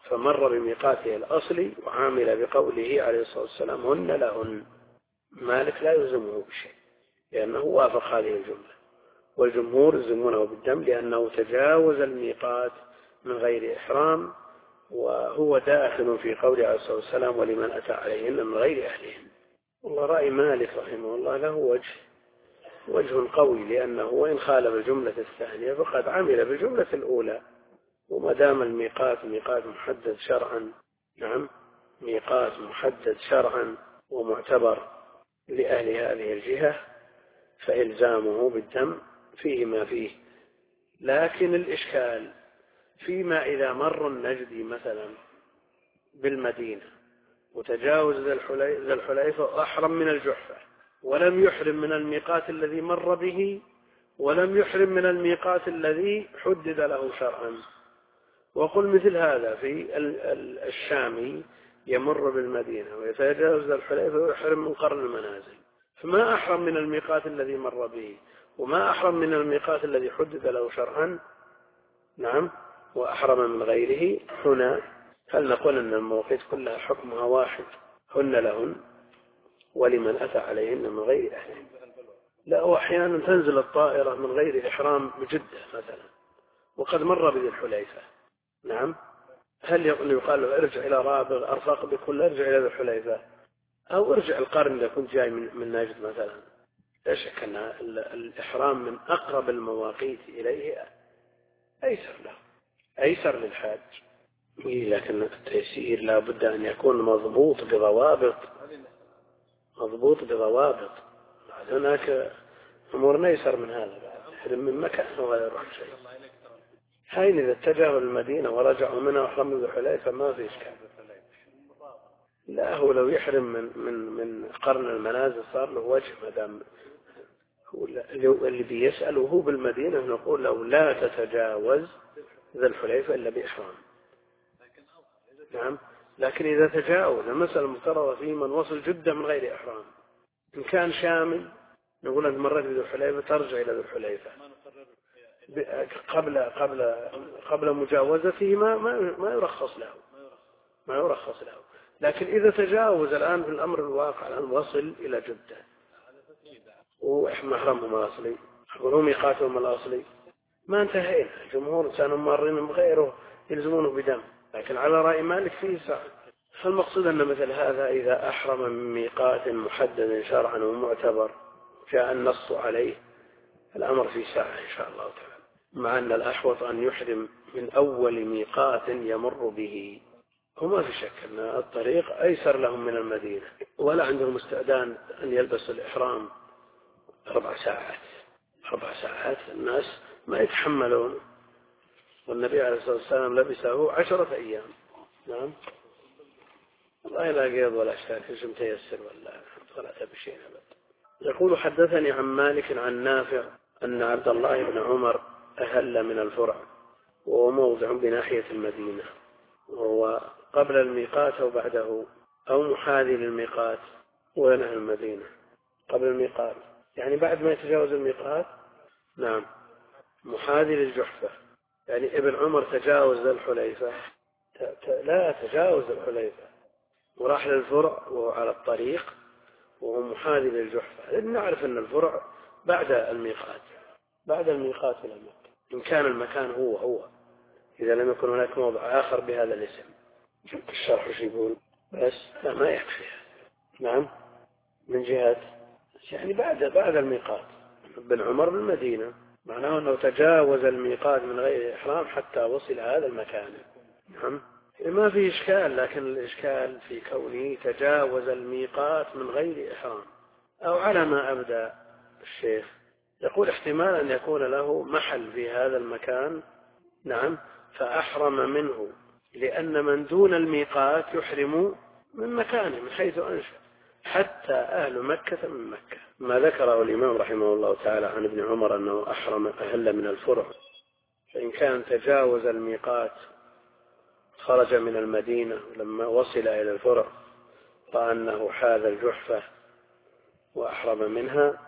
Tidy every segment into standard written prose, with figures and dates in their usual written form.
فمر بميقاته الأصلي وعامل بقوله عليه الصلاة والسلام هن لهن. مالك لا يلزمه بشيء لأنه وافق هذه الجملة، والجمهور يلزمونه بالدم لأنه تجاوز الميقات من غير إحرام، وهو داخل في قوله عليه الصلاة والسلام ولمن أتى عليهن من غير أهلهن. والله رأي مالك رحمه الله له وجه قوي، لأنه وإن خالف الجملة الثانية فقد عمل بالجملة الأولى، وما دام الميقات ميقات محدد شرعا، نعم ميقات محدد شرعا ومعتبر لأهل هذه الجهة، فإلزامه بالدم فيه ما فيه. لكن الإشكال فيما إذا مر النجدي مثلا بالمدينة وتجاوز ذا الحليفة وأحرم من الجحفة ولم يحرم من الميقات الذي مر به، ولم يحرم من الميقات الذي حدد له شرعا. وقل مثل هذا في الشامي يمر بالمدينة ويتجاوز ذا الحليفة ويحرم من قرن المنازل، فما أحرم من الميقات الذي مر به وما أحرم من الميقات الذي حدد له شرعا، نعم، وأحرم من غيره. هنا هل نقول أن المواقيت كلها حكمها واحد، هن لهن ولمن أتى عليهن من غير أهلهن؟ لا، وأحيانا تنزل الطائرة من غير إحرام بجدة مثلا وقد مر بذي الحليفة، نعم، هل يقال له ارجع إلى رابغ أرفق بكل ارجع إلى ذي الحليفة، أو ارجع القرن إذا كنت جاي من ناجد مثلا؟ لا شك أن الإحرام من أقرب المواقيت إليه أيسر له، أيسر للحاج. لكن التيسير لا بد أن يكون مضبوط بضوابط، هناك أمور أيسر من هذا، بعد يحرم من مكان ولا يروح شيء. حين إذا اتجهوا المدينة ورجعوا منها وحرموا ذو الحليفة ما في إشكال. لا، هو لو يحرم من قرن المنازل صار له وجه، ما دام هو اللي بيسأل وهو بالمدينة نقول له لا تتجاوز ذا الحليفة إلا بإحرام. نعم، لكن إذا تجاوز المسألة المفترضة في من وصل جدة من غير إحرام، إن كان شامل نقول أنت مرت بذو الحليفة ترجع إلى ذو الحليفة قبل مجاوزته ما يرخص له. لكن إذا تجاوز الآن في الأمر الواقع الآن وصل إلى جدة ومحرمهم الأصلي وهم ميقاتهم الأصلي، ما انتهينا. الجمهور كانوا مارين من غيره يلزمونه بدم، لكن على رأي مالك فيه ساعة. فالمقصود أن مثل هذا إذا أحرم من ميقات محدد شرعا ومعتبر جاء النص عليه الأمر في ساعة إن شاء الله تعالى، مع أن الأحوط أن يحرم من أول ميقات يمر به. وما في شك أن الطريق أيسر لهم من المدينة، ولا عندهم استعداد أن يلبسوا الإحرام 4 ساعات الناس ما يتحملون، والنبي عليه الصلاة والسلام لبسه 10 أيام. نعم، والله لا قيض ولا اشتاك مش متيسر ولا بشيء أبدا. يقول حدثني عن مالك عن نافع أن عبد الله بن عمر أهل من الفرع، وهو موضع بناحية المدينة، وهو قبل الميقات أو بعده أو محاذي للميقات، وينهى المدينة قبل الميقات يعني بعد ما يتجاوز الميقات، نعم، محاذي للجحفة. يعني ابن عمر تجاوز الحليفة، لا تجاوز الحليفة وراح للفرع وهو على الطريق وهو محاذي للجحفة، لأن نعرف أن الفرع بعد الميقات إلى مكة، إن كان المكان هو إذا لم يكن هناك موضع آخر بهذا الاسم. الشرح وش يقول؟ بس لا، ما يكفي. نعم، من جهة يعني بعد الميقات. ابن عمر بالمدينة معناه أنه تجاوز الميقات من غير إحرام حتى وصل هذا المكان. نعم، ما في إشكال، لكن الإشكال في كونه تجاوز الميقات من غير إحرام، أو على ما أبدأ الشيخ يقول احتمال أن يكون له محل في هذا المكان، نعم، فأحرم منه، لأن من دون الميقات يحرم من مكانه من حيث أنشأ، حتى أهل مكة من مكة. ما ذكره الإمام رحمه الله تعالى عن ابن عمر أنه أهل من الفرع، فإن كان تجاوز الميقات خرج من المدينة لما وصل إلى الفرع فأنه حاذ الجحفة وأحرم منها،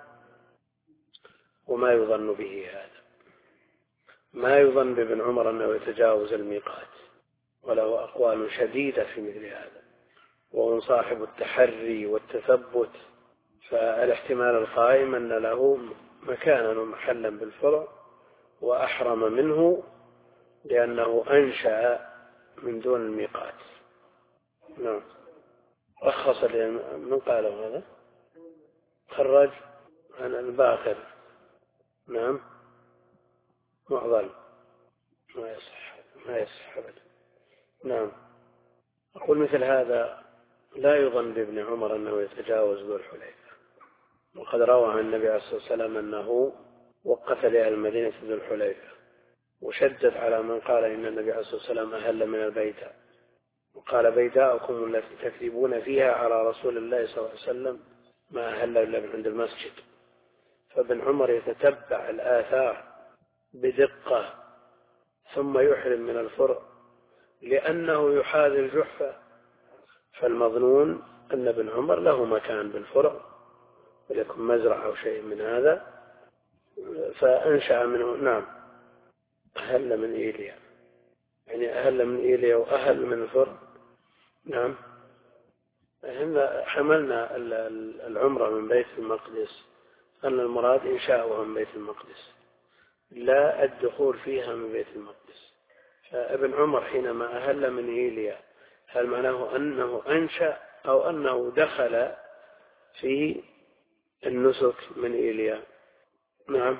وما يظن به هذا، ما يظن بابن عمر أنه يتجاوز الميقات، وله أقوال شديدة في مثل هذا، وهو صاحب التحري والتثبت. فالاحتمال القائم أن له مكانا ومحلا بالفرع وأحرم منه لأنه أنشأ من دون الميقات. نعم. رخص من قاله هذا خرج عن الباخر. نعم. معضل ما يصح أبدا. نعم. أقول مثل هذا لا يظن بابن عمر أنه يتجاوز ذو الحليفة، وقد روى عن النبي عليه الصلاة والسلام أنه وقف لأهل المدينة ذو الحليفة، وشدد على من قال إن النبي عليه الصلاة والسلام أهل من البيداء، وقال بيداءكم التي تكذبون فيها على رسول الله صلى الله عليه وسلم ما أهل إلا من عند المسجد. فابن عمر يتتبع الآثار بدقة ثم يحرم من الفرع لأنه يحاذي الجحفة، فالمظنون أن ابن عمر له مكان بالفرع وليكن مزرعة أو شيء من هذا، فأنشأ منه. نعم. أهل من إيليا، يعني أهل من إيليا وأهل من الفرع. نعم. حملنا العمرة من بيت المقدس أن المراد إنشاؤها من بيت المقدس لا الدخول فيها من بيت المقدس. فابن عمر حينما أهل من إيليا هل معناه أنه أنشأ أو أنه دخل في النسك من إيليا؟ نعم.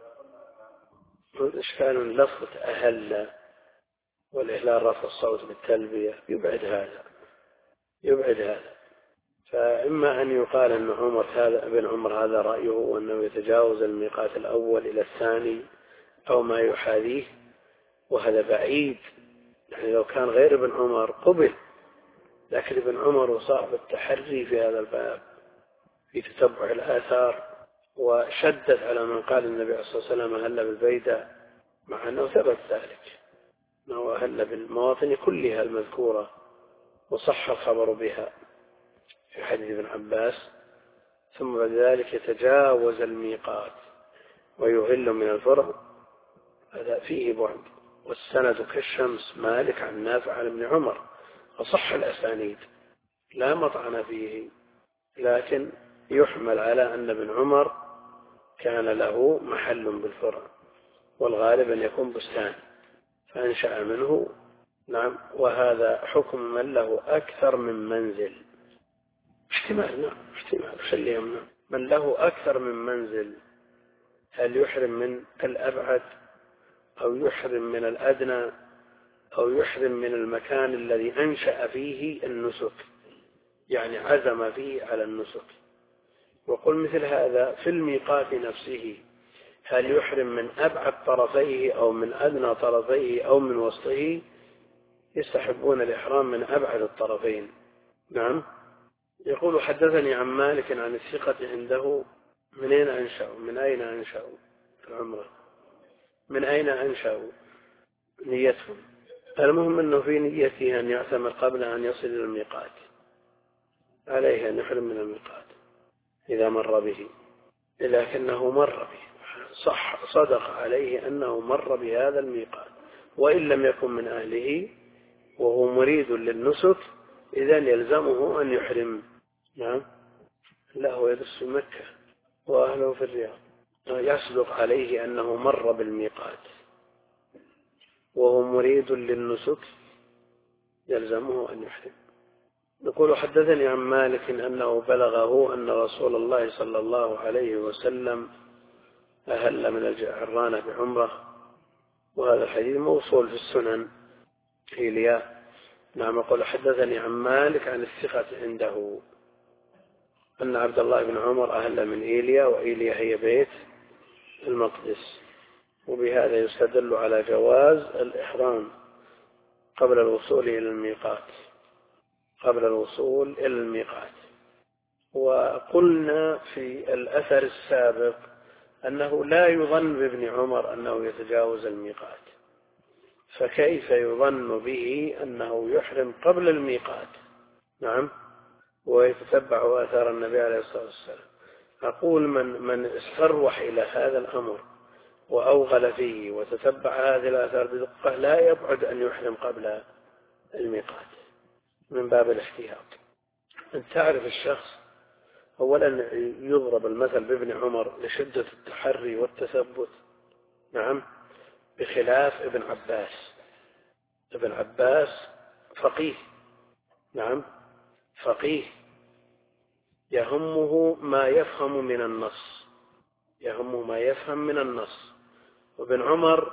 إشكال لفظة أهل والإهلال رفع الصوت بالتلبية يبعد هذا. فإما أن يقال أن ابن عمر هذا رأيه وأنه يتجاوز الميقات الأول إلى الثاني أو ما يحاذيه، وهذا بعيد. يعني لو كان غير ابن عمر قبل، لكن ابن عمر صاحب التحري في هذا الباب في تتبع الآثار، وشدد على من قال النبي عليه الصلاة والسلام أهل بالبيداء، مع أنه ثبت ذلك أنه أهل بالمواطن كلها المذكورة وصح الخبر بها في حديث ابن عباس. ثم بعد ذلك يتجاوز الميقات ويهل من الفرع، هذا فيه بعد. والسند كالشمس مالك عن نافع عن ابن عمر، فصح الأسانيد لا مطعن فيه، لكن يحمل على أن ابن عمر كان له محل بالفرع، والغالب أن يكون بستان فأنشأ منه. نعم. وهذا حكم من له أكثر من منزل. احتمال. نعم. احتمال من له أكثر من منزل، هل يحرم من الأبعد أو يحرم من الأدنى أو يحرم من المكان الذي أنشأ فيه النسك، يعني عزم فيه على النسك. وقل مثل هذا في الميقات نفسه، هل يحرم من أبعد طرفيه أو من أدنى طرفيه أو من وسطه؟ يستحبون الإحرام من أبعد الطرفين. نعم. يقول حدثني عن مالك عن الثقة عنده من أين أنشأوا العمرة، من أين أنشأوا نيتهم. المهم أنه في نيته أن يعتمر قبل أن يصل إلى الميقات، عليه أن يحرم من الميقات إذا مر به، لكنه مر به، صدق عليه أنه مر بهذا الميقات، وإن لم يكن من أهله وهو مريد للنسك إذن يلزمه أن يحرم. نعم. لا، هو يدرس في مكة وأهله في الرياض، يصدق عليه أنه مر بالميقات وهو مريد للنسك يلزمه أن يحرم. نقول حدثني عن مالك أنه بلغه أن رسول الله صلى الله عليه وسلم أهل من الجعرانة بعمرة، وهذا الحديث موصول في السنن إيليا. نعم. يقول حدثني عن مالك عن الثقة عنده أن عبد الله بن عمر أهل من إيليا، وإيليا هي بيت المقدس. وبهذا يستدل على جواز الإحرام قبل الوصول إلى الميقات. وقلنا في الأثر السابق أنه لا يظن بابن عمر أنه يتجاوز الميقات، فكيف يظن به أنه يحرم قبل الميقات؟ نعم. ويتتبع آثار النبي عليه الصلاة والسلام. أقول من استروح إلى هذا الأمر وأوغل فيه وتتبع هذه الآثار بدقة لا يبعد أن يحرم قبلها، الميقات من باب الاحتياط. أن تعرف الشخص أولا يضرب المثل بابن عمر لشدة التحري والتثبت، نعم، بخلاف ابن عباس. ابن عباس فقيه، نعم، فقيه يهمه ما يفهم من النص، يهمه ما يفهم من النص. وابن عمر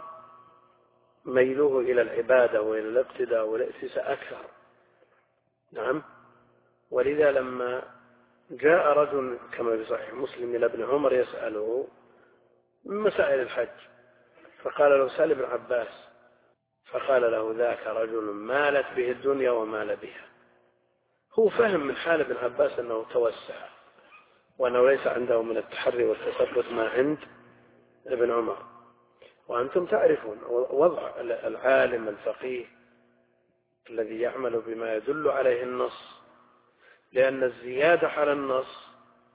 ميله إلى العبادة وإلى الاقتداء والائتساء أكثر، نعم. ولذا لما جاء رجل كما في صحيح مسلم إلى ابن عمر يسأله من مسائل الحج، فقال له سأل ابن عباس، فقال له ذاك رجل مالت به الدنيا ومال بها. هو فهم من حال ابن عباس أنه توسع وأنه ليس عنده من التحري والتثبت ما عند ابن عمر. وأنتم تعرفون وضع العالم الفقيه الذي يعمل بما يدل عليه النص، لأن الزيادة على النص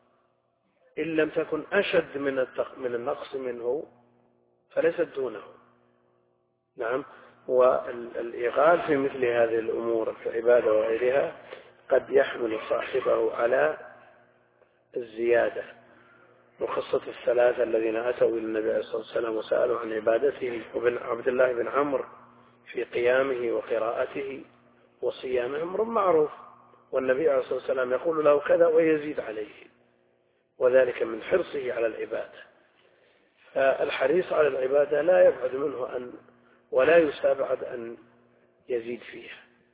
إن لم تكن أشد من النقص منه فليست دونه، نعم. والإغال في مثل هذه الأمور في العبادة وغيرها قد يحمل صاحبه على الزيادة. وقصة الثلاثة الذين أتوا إلى النبي عليه الصلاة والسلام وسألوا عن عبادته، وبن عبد الله بن عمرو في قيامه وقراءته وصيامه أمر معروف، والنبي عليه الصلاة والسلام يقول له كذا ويزيد عليه، وذلك من حرصه على العبادة. فالحريص على العبادة لا يبعد منه ولا يستبعد أن يزيد فيها،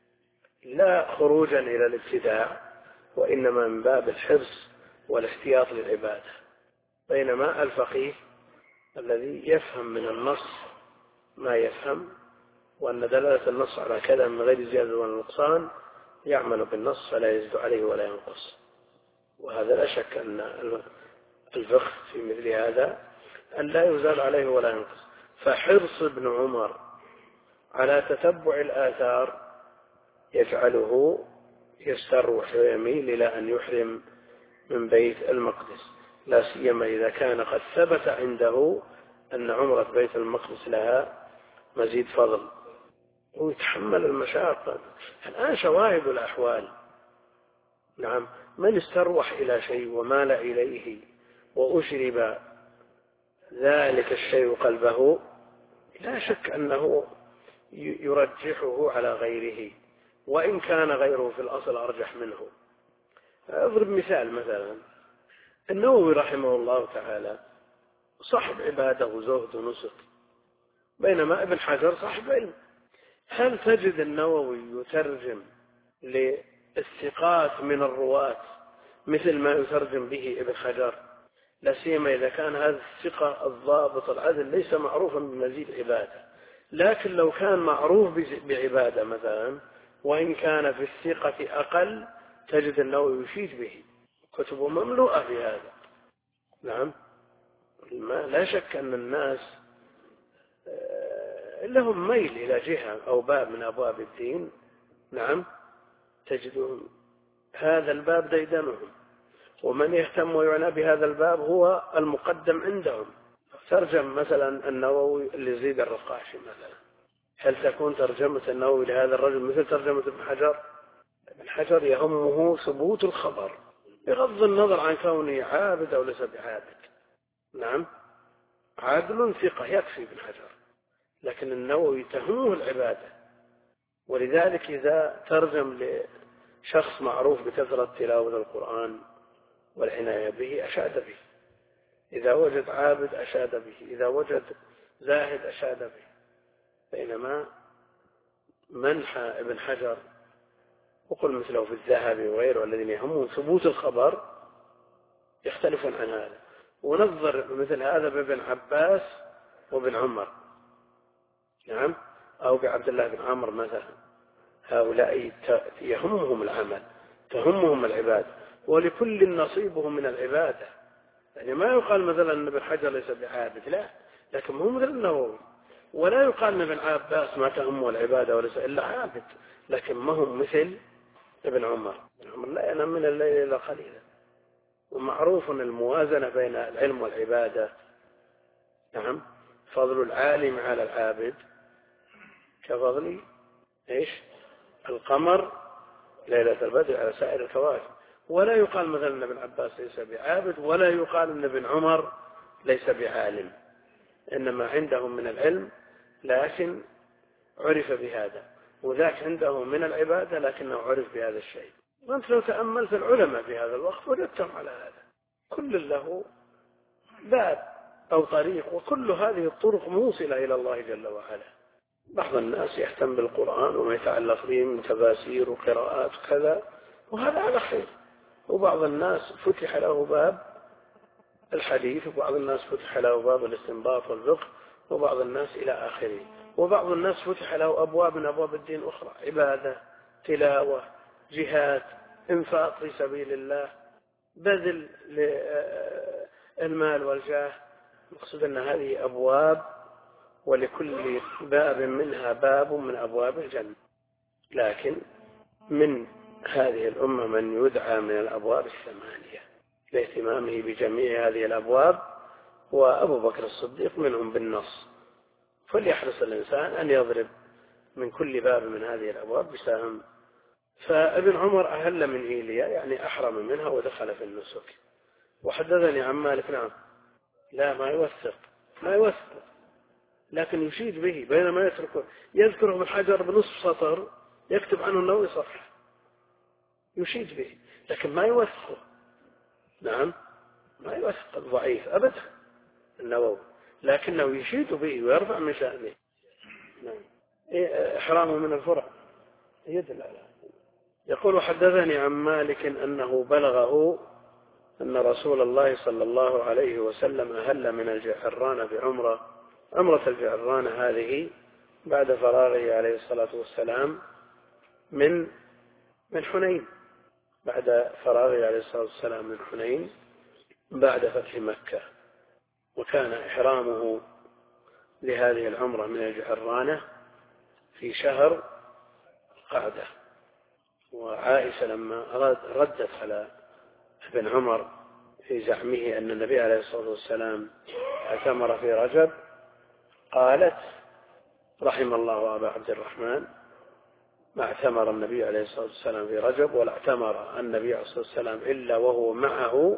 لا خروجا إلى الابتداع، وإنما من باب الحرص والاحتياط للعبادة. بينما الفقيه الذي يفهم من النص ما يفهم، وأن دلالة النص على كذا من غير زيادة ولا نقصان يعمل بالنص فلا يزيد عليه ولا ينقص. وهذا لا شك أن الفقه في مثل هذا أن لا يزاد عليه ولا ينقص. فحرص ابن عمر على تتبع الآثار يجعله يستروح ويميل إلى أن يحرم من بيت المقدس، لا سيما إذا كان قد ثبت عنده أن عمرة بيت المقدس لها مزيد فضل، ويتحمل المشاقة. الآن شواهد الأحوال، نعم، من استروح إلى شيء ومال إليه وأشرب ذلك الشيء قلبه لا شك أنه يرجحه على غيره، وإن كان غيره في الأصل أرجح منه. أضرب مثال، مثلا النووي رحمه الله تعالى صاحب عبادة وزهد ونسك، بينما ابن حجر صاحب علم. هل تجد النووي يترجم للثقات من الرواة مثل ما يترجم به ابن حجر؟ لا سيما إذا كان هذا الثقة الضابط العدل ليس معروفا بمزيد عبادة. لكن لو كان معروف بعبادة مثلا وإن كان في الثقة أقل تجد النووي يفيد به، كتبه مملوءة في هذا، نعم. لا شك أن الناس لهم ميل إلى جهة أو باب من أبواب الدين، نعم، تجدهم هذا الباب ديدنهم، ومن يهتم ويعنى بهذا الباب هو المقدم عندهم. ترجم مثلا النووي لزيد الرقاشي مثلا، هل تكون ترجمة النووي لهذا الرجل مثل ترجمة ابن حجر؟ ابن حجر يهمه ثبوت الخبر بغض النظر عن كونه عابد أو ليس بعابد، نعم، عادل ثقة يكفي ابن حجر، لكن النووي تهمه العبادة. ولذلك إذا ترجم لشخص معروف بكثرة تلاوة القرآن والعناية به أشاد به، إذا وجد عابد أشاد به، إذا وجد زاهد أشاد به. بينما منحى ابن حجر وقل مثله في الذهبي وغيره الذين يهمون ثبوت الخبر يختلفون عن هذا. ونظر مثل هذا بابن عباس وابن عمر، نعم، أو بعبد الله بن عمرو مثلا، هؤلاء يهمهم العمل، تهمهم العبادة، ولكل نصيبه من العبادة. يعني ما يقال مثلا أن ابن حجر ليس بعابد، لا، لكن هو مثل النووي. ولا يقال أن ابن عباس ما تهمه العبادة وليس إلا عابد، لكن ما هم مثل ابن عمر. ابن عمر لا ينام من الليل إلا قليلا. ومعروف الموازنة بين العلم والعبادة، نعم، فضل العالم على العابد كفضل القمر ليلة البدر على سائر الكواكب. ولا يقال مثلا أن ابن عباس ليس بعابد، ولا يقال أن ابن عمر ليس بعالم، إنما عندهم من العلم لكن عرف بهذا، وذاك عنده من العبادة لكنه عرف بهذا الشيء. وأنت لو تأملت العلماء في هذا الوقت وجدتهم على هذا، كل له باب أو طريق، وكل هذه الطرق موصلة إلى الله جل وعلا. بعض الناس يهتم بالقرآن وما يتعلق به من تفاسير وقراءات وكذا، وهذا على خير. وبعض الناس فتح له باب الحديث، وبعض الناس فتح له باب الاستنباط والفقه، وبعض الناس إلى آخره. وبعض الناس فتح له أبواب من أبواب الدين أخرى، عبادة، تلاوة، جهاد، إنفاق في سبيل الله، بذل المال والجاه. مقصود أن هذه أبواب، ولكل باب منها باب من أبواب الجنة. لكن من هذه الأمة من يدعى من الأبواب الثمانية لاهتمامه بجميع هذه الأبواب، وأبو بكر الصديق منهم بالنص. فليحرص الإنسان أن يضرب من كل باب من هذه الأبواب بسهم. فابن عمر أهل من إيليا، يعني أحرم منها ودخل في النسك. وحدثني عن مالك، نعم، لا ما يوثق لكن يشيد به، بينما يذكره ابن حجر بنصف سطر يكتب عنه النووي صفحة، يشيد به لكن ما يوثقه. نعم، ما يوثق الضعيف أبدا النووي، لكنه يشيد به ويرفع من شأنه. نعم، إحرامه من الفرع يدل على. يقول حدثني عن مالك أنه بلغه أن رسول الله صلى الله عليه وسلم أهل من الجعرانة عمرة الجعرانة هذه بعد فراغه عليه الصلاة والسلام من حنين، بعد فراغه عليه الصلاة والسلام من حنين بعد فتح مكة. وكان إحرامه لهذه العمرة من الجعرانة في شهر قعدة. وعائشة لما ردت على ابن عمر في زعمه أن النبي عليه الصلاة والسلام اعتمر في رجب، قالت: رحم الله أبا عبد الرحمن، ما اعتمر النبي عليه الصلاة والسلام في رجب، ولا اعتمر النبي عليه الصلاة والسلام إلا وهو معه.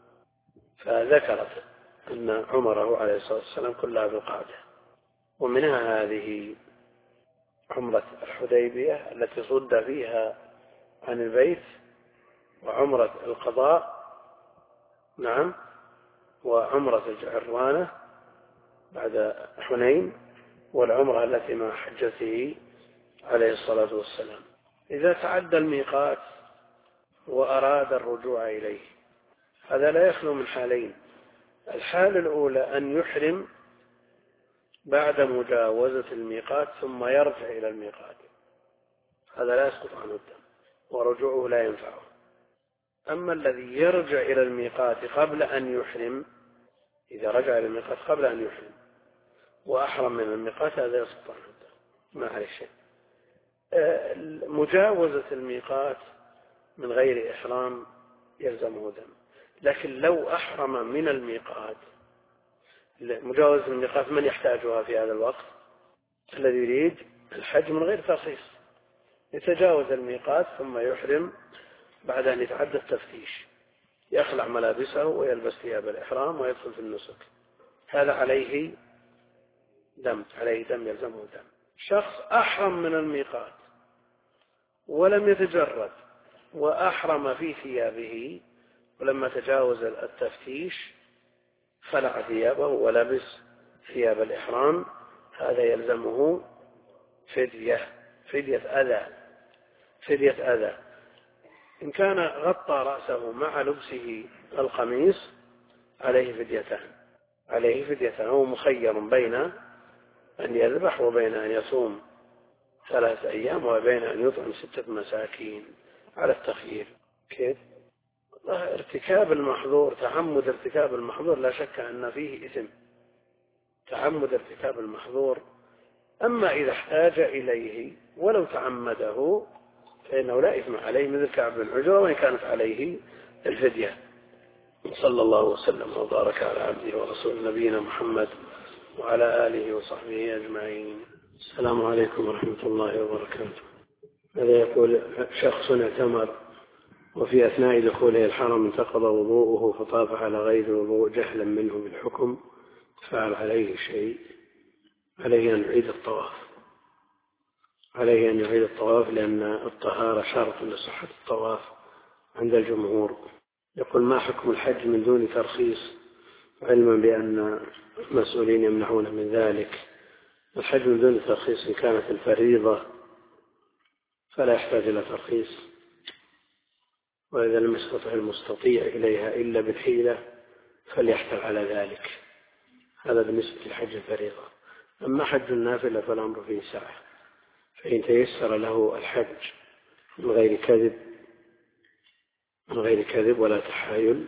فذكرت أن عمره عليه الصلاة والسلام كلها بالقعدة. ومنها هذه عمرة الحديبية التي صد فيها عن البيت، وعمرة القضاء، نعم، وعمرة الجعرانة بعد حنين، والعمرة التي مع حجته عليه الصلاة والسلام. إذا تعدى الميقات وأراد الرجوع إليه، هذا لا يخلو من حالين. الحالة الأولى أن يحرم بعد مجاوزة الميقات ثم يرجع إلى الميقات، هذا لا يسقط عنه الدم ورجوعه لا ينفعه. أما الذي يرجع إلى الميقات قبل أن يحرم، إذا رجع إلى الميقات قبل أن يحرم وأحرم من الميقات، هذا يسقط عنه الدم ما عليه شيء. مجاوزة الميقات من غير إحرام يلزمه دم. لكن لو أحرم من الميقات، مجاوزة الميقات من يحتاجها في هذا الوقت؟ الذي يريد الحج من غير ترخيص، يتجاوز الميقات ثم يحرم بعد أن يتعدى التفتيش، يخلع ملابسه ويلبس ثياب الإحرام ويدخل في النسك، هذا عليه دم يلزمه دم. شخص أحرم من الميقات ولم يتجرد وأحرم في ثيابه، ولما تجاوز التفتيش خلع ثيابه ولبس ثياب الإحرام، هذا يلزمه فدية أذى. إن كان غطى رأسه مع لبسه القميص عليه فديتان، هو مخير بين أن يذبح وبين أن يصوم 3 أيام وبين أن يطعم 6 مساكين على التخيير. كيف؟ ارتكاب المحظور، تعمد ارتكاب المحظور لا شك أن فيه إثم، تعمد ارتكاب المحظور. أما إذا احتاج إليه ولو تعمده فإنه لا إثم عليه، مثل كعب بن عجرة وإن كانت عليه الفدية. صلى الله وسلم وبارك على عبده ورسول نبينا محمد وعلى آله وصحبه أجمعين. السلام عليكم ورحمة الله وبركاته. هذا يقول شخص اعتمر وفي أثناء دخوله الحرم انتقض وضوءه فطاف على غير الوضوء جهلا منه بالحكم، فعل عليه شيء، عليه أن يعيد الطواف لأن الطهارة شرط لصحة الطواف عند الجمهور. يقول ما حكم الحج من دون ترخيص، علما بأن المسؤولين يمنعون من ذلك؟ الحج من دون ترخيص إن كانت الفريضة فلا يحتاج إلى ترخيص، وإذا لم يستطع المستطيع إليها إلا بالحيلة فليحتل على ذلك. هذا بالنسبة لحج الفريضة. أما حج النافلة فالأمر فيه سعة، فإن تيسر له الحج من غير كذب ولا تحايل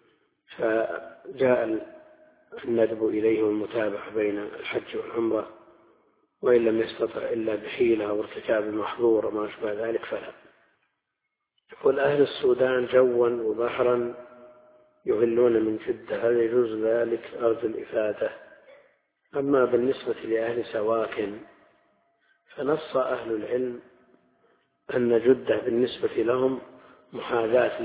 فجاء الندب إليه والمتابعة بين الحج والعمرة، وإن لم يستطع إلا بحيلة وارتكاب المحظور وما أشبه ذلك فلا. يقول أهل السودان جوا وبحرا يهلون من جدة، هل يجوز ذلك؟ أرجو الإفادة. أما بالنسبة لأهل سواكن فنص أهل العلم أن جدة بالنسبة لهم محاذاة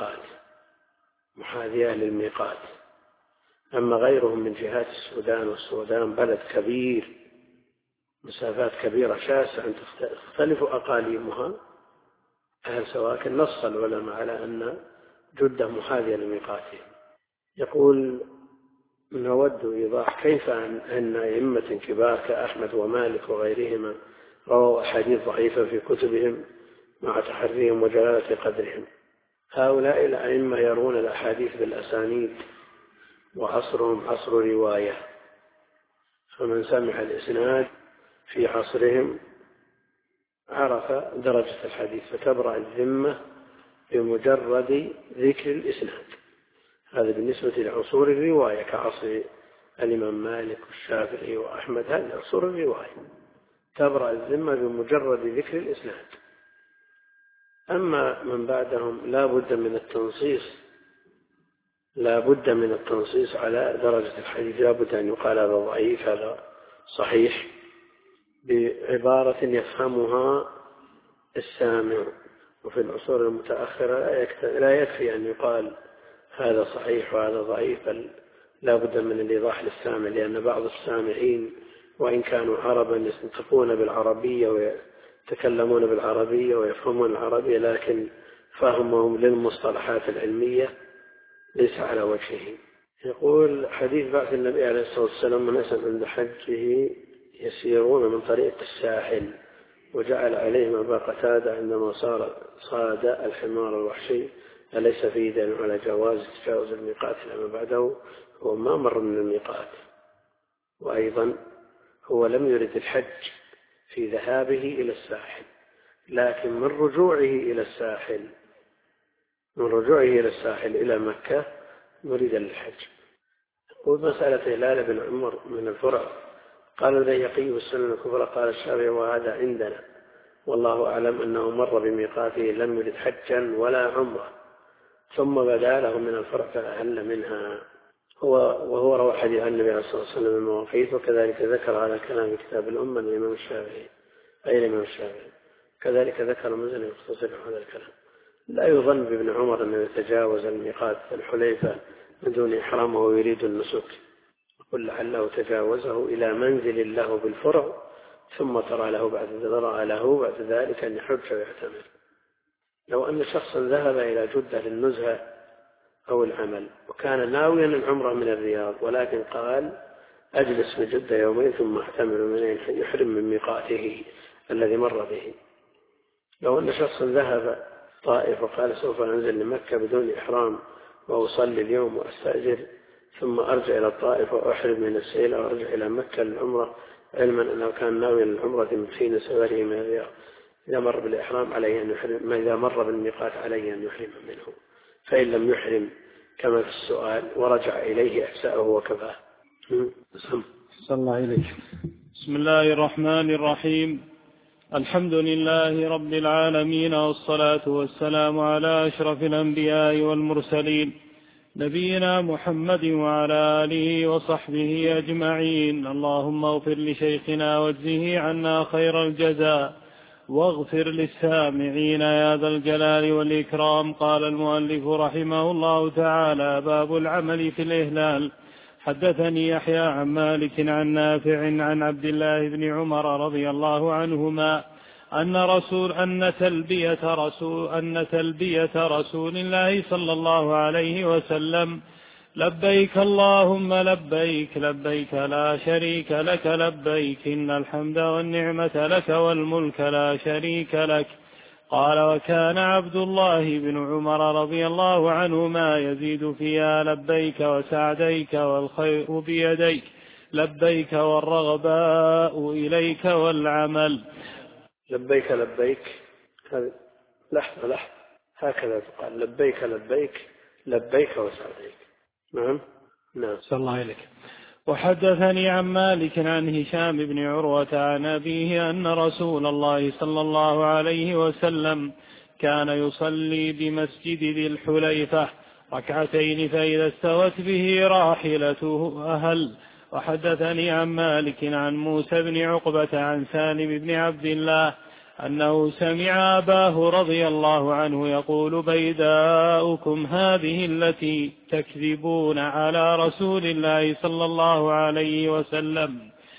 للميقات. أما غيرهم من جهات السودان، والسودان بلد كبير، مسافات كبيرة شاسعة تختلف أقاليمها، أهل سواكن نص العلماء على أن جدة محاذية لميقاتهم. يقول نود إيضاح كيف أن أئمة كبار كأحمد ومالك وغيرهما رووا أحاديث ضعيفة في كتبهم مع تحريهم وجلالة قدرهم. هؤلاء الأئمة يرون الأحاديث بالأسانيد وعصرهم عصر رواية، فمن سمع الإسناد في عصرهم عرف درجة الحديث، فتبرأ الذمة بمجرد ذكر الإسناد. هذا بالنسبة لعصور الرواية كعصر الإمام مالك والشافعي وأحمد، هذه عصور الرواية تبرأ الذمة بمجرد ذكر الإسناد. أما من بعدهم لا بد من التنصيص على درجة الحديث، لا بد أن يقال هذا ضعيف هذا صحيح بعبارة يفهمها السامع. وفي العصور المتأخرة لا يكفي أن يقال هذا صحيح وهذا ضعيف، بل لا بد من الإيضاح للسامع، لأن بعض السامعين وإن كانوا عربا ينطقون بالعربية ويتكلمون بالعربية ويفهمون العربية، لكن فهمهم للمصطلحات العلمية ليس على وجهه. يقول حديث بعث النبي عليه الصلاة والسلام من أسلم عند حجه يسيرون من طريق الساحل، وجعل عليهم أبا قتادة عندما صاد الحمار الوحشي، أليس فيه دليل على جواز تجاوز الميقات لما بعده؟ هو ما مر من الميقات، وأيضا هو لم يرد الحج في ذهابه إلى الساحل، لكن من رجوعه إلى إلى مكة يريد الحج. ومسألة هلال بن عمر من الفرع قال البيهقي والسنن الكبرى قال الشافعي وهذا عندنا، والله أعلم أنه مر بميقاته لم يرد حجا ولا عمره، ثم بدا له من الفرع فأهل منها. وهو روى حديث عن النبي عليه الصلاة والسلام من المواقيت، وكذلك ذكر هذا الكلام في كتاب الأمة الإمام الشافعي كذلك ذكر مزني يختصر هذا الكلام. لا يظن بابن عمر أنه يتجاوز الميقات الحليفة من دون إحرامه ويريد النسك، قل لعله تجاوزه إلى منزل له بالفرع، ثم ترى له بعد ذلك أن يحج ويعتمر. لو أن شخصا ذهب إلى جدة للنزهة أو العمل وكان ناويا العمرة من الرياض، ولكن قال أجلس في جدة يومين ثم أعتمر من يحرم من ميقاته الذي مر به. لو أن شخصا ذهب طائف وقال سوف أنزل لمكة بدون إحرام وأصلي اليوم وأستأجر ثم أرجع إلى الطائف وأحرم من السيل وأرجع إلى مكة للعمرة، علما أنه كان ناويا العمرة من حين سفره من الرياض، إذا مر بالإحرام عليه أن يحرم، ما إذا مر بالميقات عليه أن يحرم منه، فإن لم يحرم كما في السؤال ورجع إليه أحساءه وكفاه. صلى الله عليه. بسم الله الرحمن الرحيم، الحمد لله رب العالمين، والصلاة والسلام على أشرف الأنبياء والمرسلين نبينا محمد وعلى آله وصحبه أجمعين. اللهم اغفر لشيخنا واجزه عنا خير الجزاء، واغفر للسامعين يا ذا الجلال والإكرام. قال المؤلف رحمه الله تعالى: باب العمل في الإهلال. حدثني يحيى عن مالك عن نافع عن عبد الله بن عمر رضي الله عنهما أن تلبية رسول الله صلى الله عليه وسلم: لبيك اللهم لبيك لبيك لا شريك لك لبيك إن الحمد والنعمة لك والملك لا شريك لك. قال: وكان عبد الله بن عمر رضي الله عنهما يزيد فيها: لبيك وسعديك والخير بيديك لبيك والرغباء إليك والعمل. لبيك لبيك، لحظة هكذا تقال: لبيك لبيك لبيك وسعديك. نعم. صلى الله عليك. وحدثني عن مالك عن هشام بن عروة عن أبيه أن رسول الله صلى الله عليه وسلم كان يصلي بمسجد ذي الحليفة ركعتين فإذا استوت به راحلته أهل. وحدثني عن مالك عن موسى بن عقبة عن سالم بن عبد الله أنه سمع أباه رضي الله عنه يقول: بيداؤكم هذه التي تكذبون على رسول الله صلى الله عليه وسلم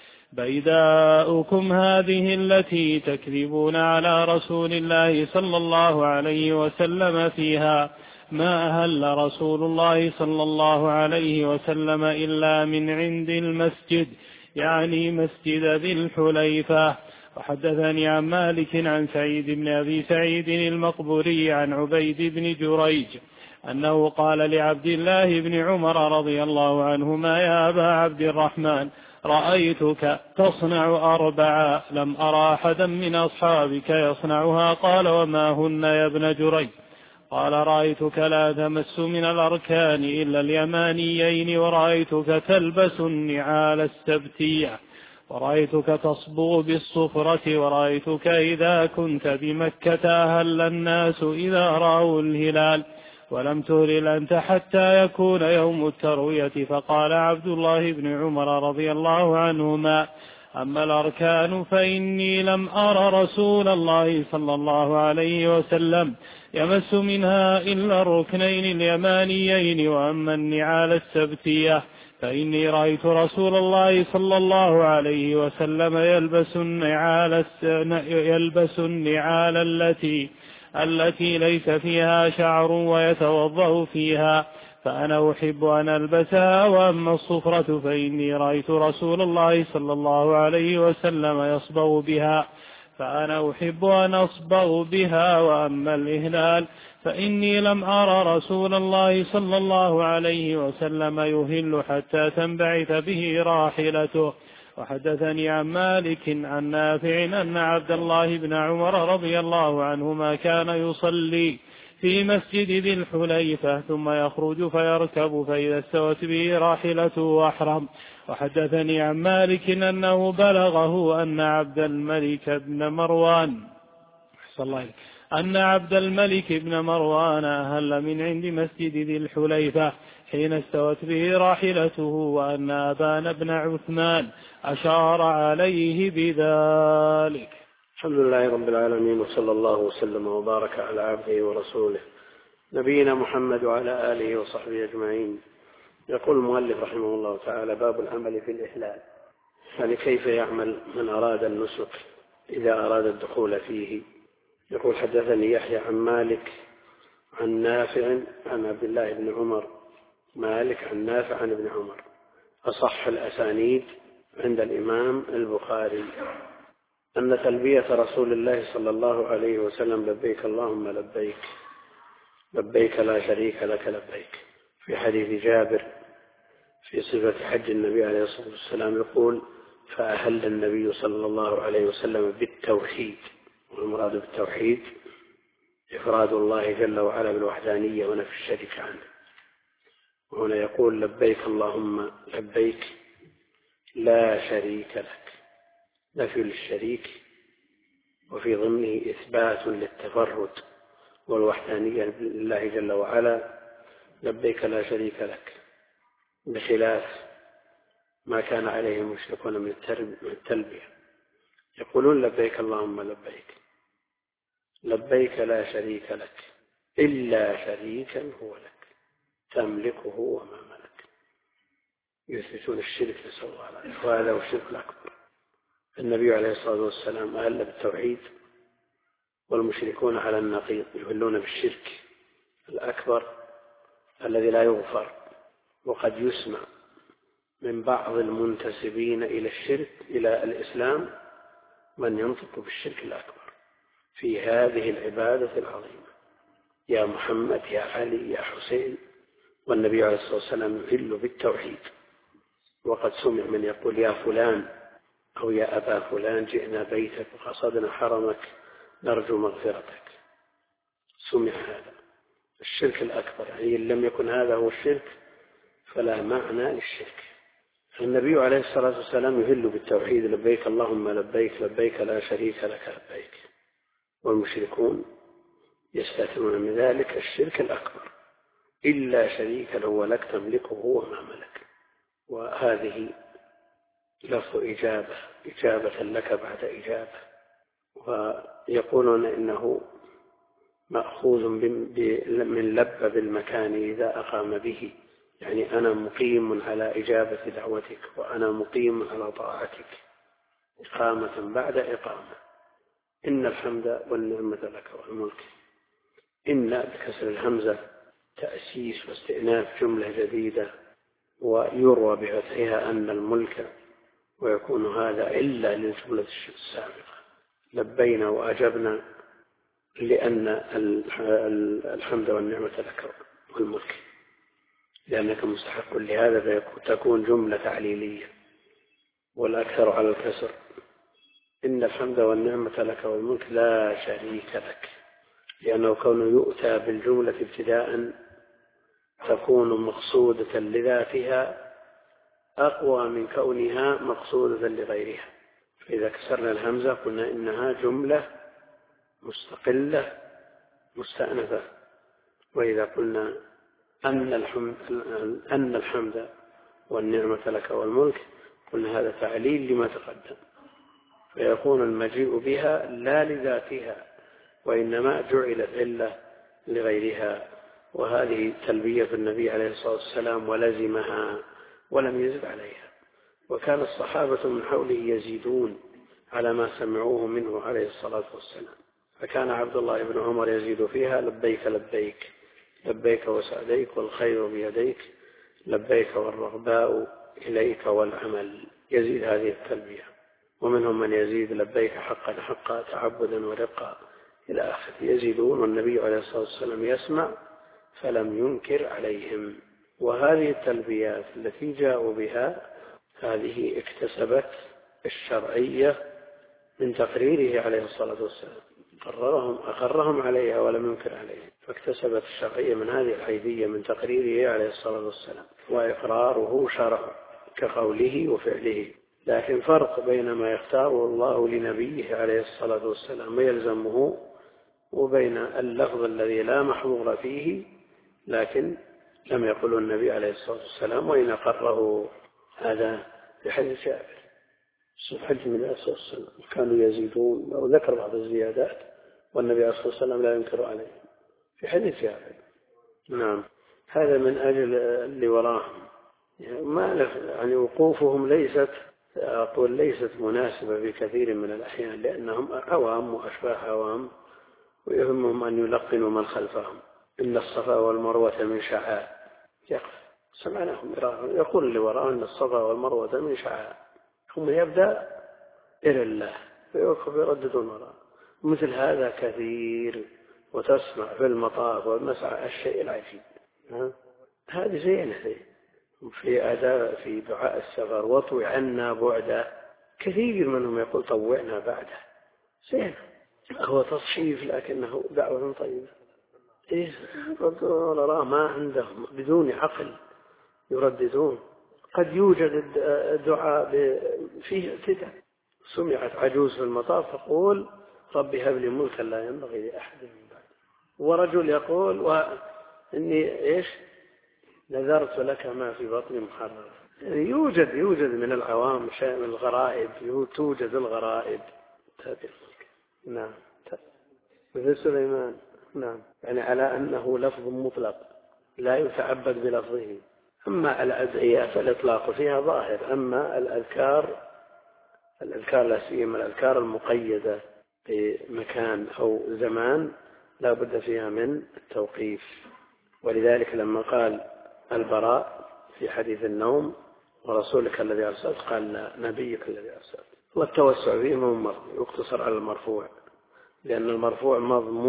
بيداؤكم هذه التي تكذبون على رسول الله صلى الله عليه وسلم فيها ما أهل رسول الله صلى الله عليه وسلم إلا من عند المسجد، يعني مسجد ذي الحليفة. وحدثني عن مالك عن سعيد بن أبي سعيد المقبوري عن عبيد بن جريج أنه قال لعبد الله بن عمر رضي الله عنهما: يا أبا عبد الرحمن، رأيتك تصنع 4 لم أرى أحدا من أصحابك يصنعها. قال: وما هن يا ابن جريج؟ قال: رأيتك لا تمس من الأركان إلا اليمانيين، ورأيتك تلبس النعال السبتية، ورأيتك تصبغ بالصفرة، ورأيتك إذا كنت بمكة أهل الناس إذا رأوا الهلال، ولم تهلل أنت حتى يكون يوم التروية. فقال عبد الله بن عمر رضي الله عنهما: أما الأركان فإني لم أر رسول الله صلى الله عليه وسلم يمس منها إلا الركنين اليمانيين، وأما النعال السبتية فإني رأيت رسول الله صلى الله عليه وسلم يلبس النعال التي ليس فيها شعر ويتوضأ فيها، فأنا أحب أن ألبسها. وأما الصفرة فإني رأيت رسول الله صلى الله عليه وسلم يصبغ بها، فأنا أحب أن أصبغ بها. وأما الإهلال فإني لم أرى رسول الله صلى الله عليه وسلم يهل حتى تنبعث به راحلته. وحدثني عن مالك عن نافع أن عبد الله بن عمر رضي الله عنهما كان يصلي في مسجد ذي الحليفة ثم يخرج فيركب فإذا استوت به راحلته أحرم. وحدثني عن مالك أنه بلغه أن عبد الملك بن مروان أهل من عند مسجد ذي الحليفة حين استوت به راحلته، وأن أبان بن عثمان أشار عليه بذلك. الحمد لله رب العالمين، وصلى الله وسلم وبارك على عبده ورسوله نبينا محمد وعلى آله وصحبه أجمعين. يقول المؤلف رحمه الله تعالى: باب العمل في الإحلال. يعني كيف يعمل من أراد النسك إذا أراد الدخول فيه. يقول: حدثني يحيى عن مالك عن نافع عن عبد الله بن عمر. مالك عن نافع عن ابن عمر، أصح الأسانيد عند الإمام البخاري، أن تلبية رسول الله صلى الله عليه وسلم: لبيك اللهم لبيك لبيك لا شريك لك لبيك. في حديث جابر في صفة حج النبي عليه الصلاة والسلام يقول: فأهل النبي صلى الله عليه وسلم بالتوحيد. والمراد بالتوحيد إفراد الله جل وعلا بالوحدانية ونفي الشريك عنه. وهنا يقول: لبيك اللهم لبيك لا شريك لك، نفي للشريك، وفي ضمنه إثبات للتفرد والوحدانية لله جل وعلا. لبيك لا شريك لك، بخلاف ما كان عليه المشركون من التلبية، يقولون: لبيك اللهم لبيك لبيك لا شريك لك إلا شريكا هو لك تملكه وما ملك. يثبتون الشرك نسأل الله العافية، وهذا هو الشرك الأكبر. النبي عليه الصلاة والسلام أهل بالتوحيد، والمشركون على النقيض يهلون بالشرك الأكبر الذي لا يغفر. وقد يسمع من بعض المنتسبين إلى الشرك إلى الإسلام من ينطق بالشرك الأكبر في هذه العبادة العظيمة، يا محمد يا علي يا حسين، والنبي عليه الصلاة والسلام يهل بالتوحيد. وقد سمع من يقول يا فلان أو يا أبا فلان جئنا بيتك وقصدنا حرمك نرجو مغفرتك. سمع هذا الشرك الأكبر، يعني إن لم يكن هذا هو الشرك فلا معنى للشرك. النبي عليه الصلاة والسلام يهل بالتوحيد، لبيك اللهم لبيك لبيك لا شريك لك لبيك. والمشركون يستثنون من ذلك الشرك الأكبر إلا شريكا هو لك تملكه وما ملك. وهذه لفظ إجابة لك بعد إجابة. ويقولون إنه مأخوذ من لب بالمكان إذا أقام به، يعني أنا مقيم على إجابة دعوتك وأنا مقيم على طاعتك، إقامة بعد إقامة. إن الحمد والنعمة لك والملك. إن بكسر الهمزة تأسيس واستئناف جملة جديدة، ويروى بفتحها أن الملك، ويكون هذا إلا للجملة السابقة. لبينا وأجبنا لأن الحمد والنعمة لك والملك، لأنك مستحق لهذا، فتكون جملة تعليلية والأكثر على الكسر. إن الحمد والنعمة لك والملك لا شريك لك، لأنه كونه يؤتى بالجملة ابتداء تكون مقصودة لذاتها أقوى من كونها مقصودة لغيرها. فإذا كسرنا الهمزة قلنا إنها جملة مستقلة مستأنفة. وإذا قلنا أن الحمد والنعمة لك والملك قلنا هذا تعليل لما تقدم، فيكون المجيء بها لا لذاتها وإنما جعلت علة لغيرها. وهذه تلبية النبي عليه الصلاة والسلام ولزمها ولم يزد عليها. وكان الصحابة من حوله يزيدون على ما سمعوه منه عليه الصلاة والسلام، فكان عبد الله بن عمر يزيد فيها لبيك لبيك لبيك وسعديك والخير بيديك لبيك والرغباء إليك والعمل، يزيد هذه التلبية. ومنهم من يزيد لبيك حقا حقا تعبدا ورقا إلى آخر، يزيدون، والنبي عليه الصلاة والسلام يسمع فلم ينكر عليهم. وهذه التلبيات التي جاءوا بها هذه اكتسبت الشرعية من تقريره عليه الصلاة والسلام، أقرهم عليها ولم ينكر عليهم، فاكتسبت الشرعية من هذه الحيثية من تقريره عليه الصلاة والسلام، وإقراره شرع كقوله وفعله. لكن فرق بين ما يختاره الله لنبيه عليه الصلاة والسلام ويلزمه، وبين اللفظ الذي لا محظور فيه لكن لم يقله النبي عليه الصلاة والسلام وإن أقره. هذا في حديث جابر حج من عليه الصلاة والسلام كانوا يزيدون، أو ذكر بعض الزيادات والنبي عليه الصلاة والسلام لا ينكر عليه في حديث جابر. نعم، هذا من أجل اللي وراهم، يعني وقوفهم ليست مناسبة في كثير من الأحيان، لأنهم عوام وأشباه عوام، ويهمهم أن يلقنوا من خلفهم. إن الصفا والمروة من شعائر، يقف سمعناهم يقول اللي وراء أن الصفا والمروة من شعائر، ثم يبدأ إلى الله فيوقف يرددون وراء. مثل هذا كثير، وتسمع في المطاف والمسعى الشيء العجيب. هذه زينة في أداء في دعاء السفر واطوي عنا بعده، كثير منهم يقول طوعنا بعده، زين، هو تصحيف لكنه دعوة طيبة. والله ما عندهم بدون عقل يرددون. قد يوجد الدعاء فيه ابتداء. سمعت عجوز في المطاف تقول ربي هب لي ملكا لا ينبغي لأحد من بعد، ورجل يقول وإني نذرت لك ما في بطني محرر. يعني يوجد من العوام شيء من الغرائب، توجد الغرائب. نعم مثل سليمان. نعم، يعني على أنه لفظ مطلق لا يتعبد بلفظه. أما الأدعية فالإطلاق فيها ظاهر. أما الأذكار لا سيما الأذكار المقيدة بمكان أو زمان لا بد فيها من التوقيف. ولذلك لما قال البراء في حديث النوم ورسولك الذي أرسلت، قال لا، نبيك الذي أرسلت. والتوسع فيه يقتصر على المرفوع، لأن المرفوع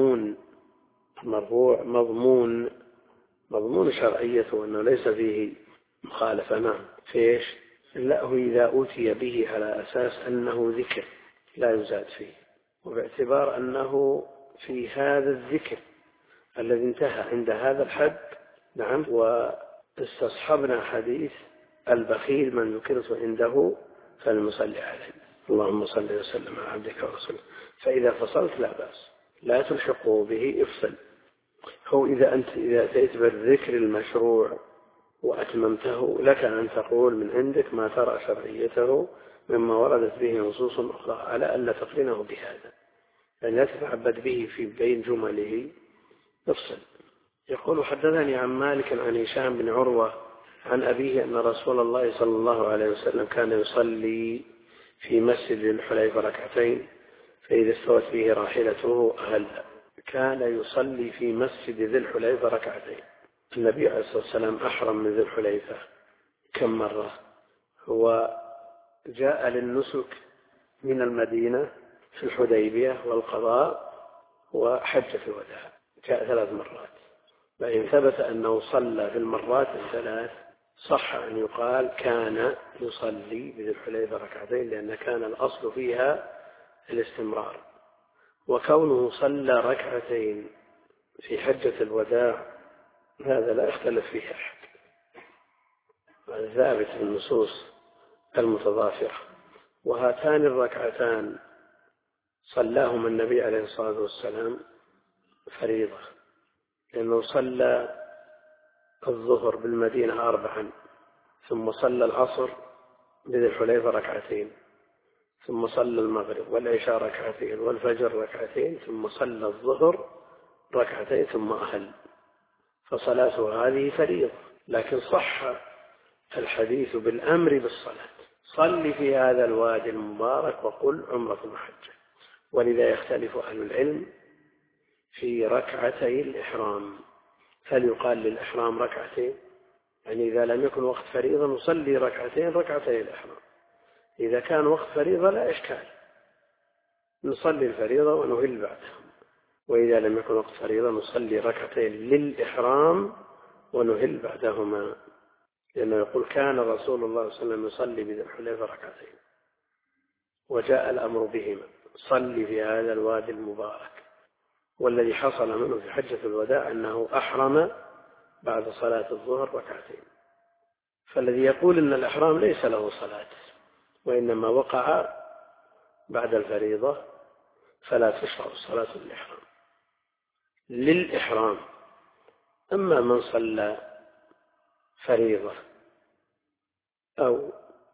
مضمون شرعيته أنه ليس فيه مخالفة. نعم، فيش لا، هو إذا أوتي به على أساس أنه ذكر لا يزاد فيه، وباعتبار أنه في هذا الذكر الذي انتهى عند هذا الحد. نعم، واستصحبنا حديث البخيل من ذكرت عنده فالمصلي عليه. اللهم صل وسلم على عبدك ورسولك. فإذا فصلت لا بأس، لا تلحقه به، افصل. هو إذا أتيت بالذكر المشروع وأتممته لك أن تقول من عندك ما ترى شرعيته مما وردت به نصوص أخرى، على أن لا تقرنه بهذا، لأن لا تتعبد به في بين جمله، افصل. يقول حدثني عن مالك عن هشام بن عروة عن أبيه أن رسول الله صلى الله عليه وسلم كان يصلي في مسجد الحليفة ركعتين فإذا استوت به راحلته أهل. كان يصلي في مسجد ذي الحليفة ركعتين. النبي عليه الصلاة والسلام أحرم من ذي الحليفة كم مرة؟ هو جاء للنسك من المدينة في الحديبية والقضاء وحجة الوداع، جاء 3 مرات. فإن ثبت أنه صلى في المرات الثلاث صح أن يقال كان يصلي بذي الحليفة ركعتين، لأن كان الأصل فيها الاستمرار. وكونه صلى ركعتين في حجة الوداع هذا لا يختلف فيه أحد، ثابت في النصوص المتضافرة. وهاتان الركعتان صلاهما النبي عليه الصلاة والسلام فريضة، لأنه صلى الظهر بالمدينة 4، ثم صلى العصر بذي الحليفة ركعتين، ثم صلى المغرب والعشاء ركعتين والفجر ركعتين، ثم صلى الظهر ركعتين ثم أهل. فصلاته هذه فريضة، لكن صح الحديث بالأمر بالصلاة. صل في هذا الوادي المبارك وقل عمرة وحجة. ولذا يختلف أهل العلم في ركعتي الإحرام، هل يقال للإحرام ركعتين؟ يعني إذا لم يكن وقت فريضة نصلي ركعتي الإحرام. إذا كان وقت فريضة لا إشكال، نصلي الفريضة ونهل بعدها. وإذا لم يكن وقت فريضة نصلي ركعتين للإحرام ونهل بعدهما، لأنه يقول كان رسول الله صلى الله عليه وسلم يصلي بذي الحليفة ركعتين وجاء الأمر بهما، صلي في هذا الوادي المبارك. والذي حصل منه في حجة الوداع أنه أحرم بعد صلاة الظهر ركعتين. فالذي يقول أن الإحرام ليس له صلاة وإنما وقع بعد الفريضة فلا تشرع الصلاة للإحرام. أما من صلى فريضة أو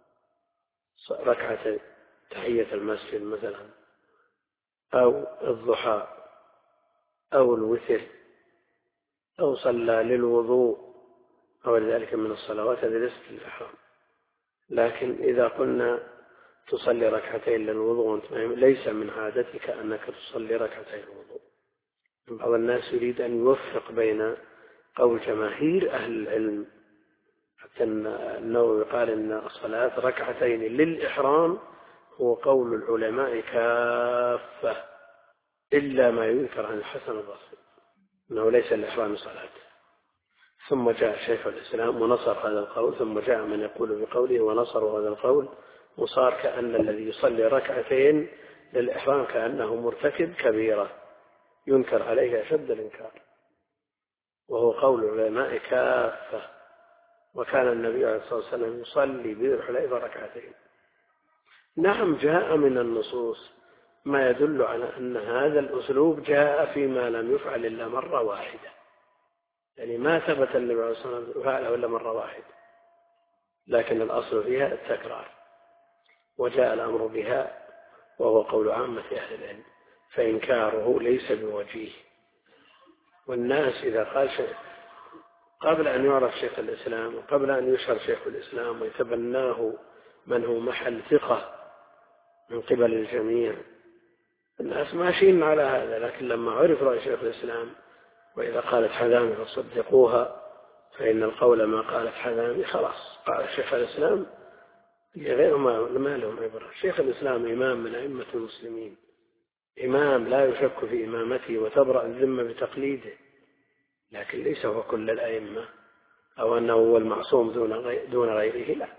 ركعة تحية المسجد مثلا أو الضحى أو الوتر أو صلى للوضوء أو ذلك من الصلوات، هذه ليست للإحرام. لكن إذا قلنا تصلي ركعتين للوضوء ليس من عادتك أنك تصلي ركعتين الوضوء. بعض الناس يريد أن يوفق بين قول جماهير أهل العلم، حتى النووي قال إن الصلاة ركعتين للإحرام هو قول العلماء كافة إلا ما يذكر عن الحسن البصري أنه ليس الإحرام صلاة. ثم جاء شيخ الإسلام ونصر هذا القول، ثم جاء من يقول بقوله ونصر هذا القول، وصار كأن الذي يصلي ركعتين للإحرام كأنه مرتكب كبيرة ينكر عليه أشد الإنكار، وهو قول العلماء كافة. وكان النبي عليه الصلاة والسلام يصلي بذي الحليفة ركعتين. نعم، جاء من النصوص ما يدل على أن هذا الأسلوب جاء فيما لم يفعل إلا مرة واحدة، يعني ما ثبت النبي عليه الصلاة والسلام فعله إلا مرة واحدة، لكن الأصل فيها التكرار، وجاء الأمر بها وهو قول عامة أهل العلم. فإنكاره ليس بوجيه. والناس إذا قال شيء قبل أن يعرف شيخ الإسلام وقبل أن يشهر شيخ الإسلام ويتبناه من هو محل ثقة من قبل الجميع، الناس ماشيين على هذا. لكن لما عرف رأي شيخ الإسلام وإذا قالت حذامي فصدقوها فإن القول ما قالت حذامي، خلاص قال شيخ الإسلام غير ما لهم عبرة. شيخ الإسلام إمام من أئمة المسلمين، إمام لا يشك في إمامته وتبرأ الذمة بتقليده، لكن ليس هو كل الأئمة أو أنه هو المعصوم دون غيره. لا،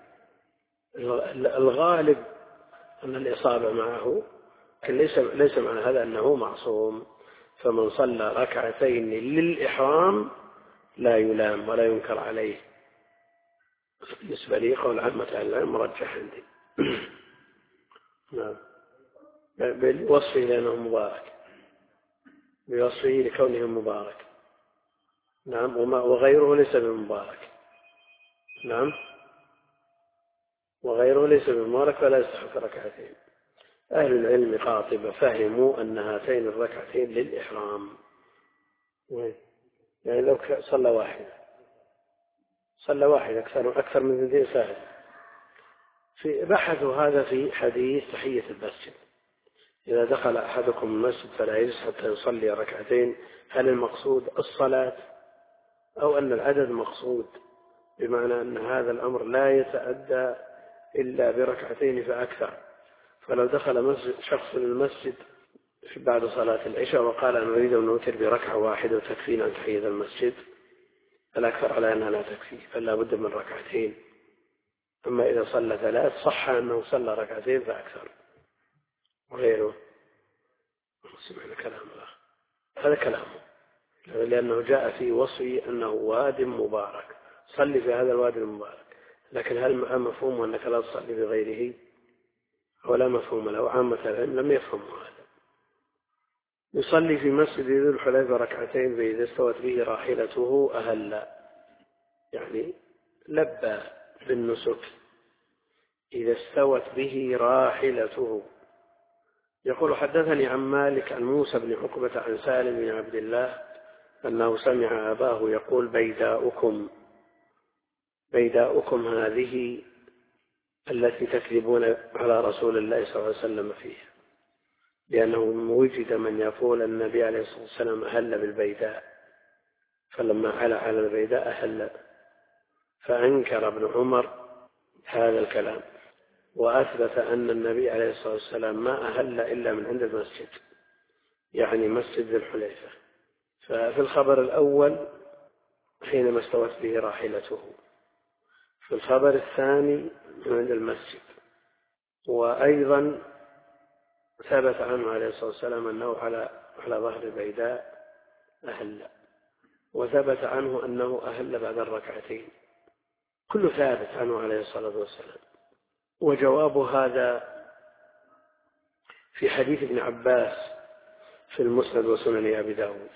الغالب أن الإصابة معه، لكن ليس معنى هذا أنه معصوم. فمن صلى ركعتين للإحرام لا يلام ولا ينكر عليه. بالنسبة لي قول عامة العلم مرجح عندي. نعم، بوصفه لأنه مبارك، بوصفه لكونه مبارك. نعم، وغيره ليس بمبارك. نعم، وغيره ليس بمبارك فلا يستحق ركعتين. أهل العلم قاطبة فهموا أن هاتين الركعتين للإحرام. يعني لو صلى واحد أكثر من 2 ساعة. بحثوا هذا في حديث تحية المسجد: إذا دخل أحدكم المسجد فلا يجلس حتى يصلي ركعتين. هل المقصود الصلاة أو أن العدد مقصود؟ بمعنى أن هذا الأمر لا يتأدى إلا بركعتين فأكثر. فلو دخل شخص المسجد بعد صلاة العشاء وقال أنا أريد أن أوتر بركعة واحدة وتكفينا عن تحية المسجد، الأكثر على أنها لا تكفي، فلا بد من ركعتين. أما إذا صلى 3 صح أنه صلى ركعتين فأكثر. وغيره سمعنا كلام الله، هذا كلامه، لأنه جاء في وصفه أنه واد مبارك، صلي في هذا الوادي المبارك. لكن هل مفهوم أنك لا تصلي بغيره؟ ولا مفهوم له. عامة العلم لم يفهموا هذا. يصلي في مسجد ذي الحليفة ركعتين فإذا استوت به راحلته أهل، يعني لبى بالنسك إذا استوت به راحلته. يقول حدثني عن مالك عن موسى بن عقبة عن سالم بن عبد الله أنه سمع أباه يقول بيداؤكم هذه التي تكذبون على رسول الله صلى الله عليه وسلم فيها، لأنه وجد من يقول أن النبي عليه الصلاة والسلام أهل بالبيداء، فلما على البيداء أهل. فأنكر ابن عمر هذا الكلام وأثبت أن النبي عليه الصلاة والسلام ما أهل إلا من عند المسجد، يعني مسجد ذي الحليفة. ففي الخبر الأول حينما استوت به راحلته، في الخبر الثاني من عند المسجد. وأيضا ثبت عنه عليه الصلاة والسلام أنه على ظهر البيداء أهل، وثبت عنه أنه أهل بعد الركعتين، كله ثابت عنه عليه الصلاة والسلام. وجواب هذا في حديث ابن عباس في المسند وسنن أبي داود.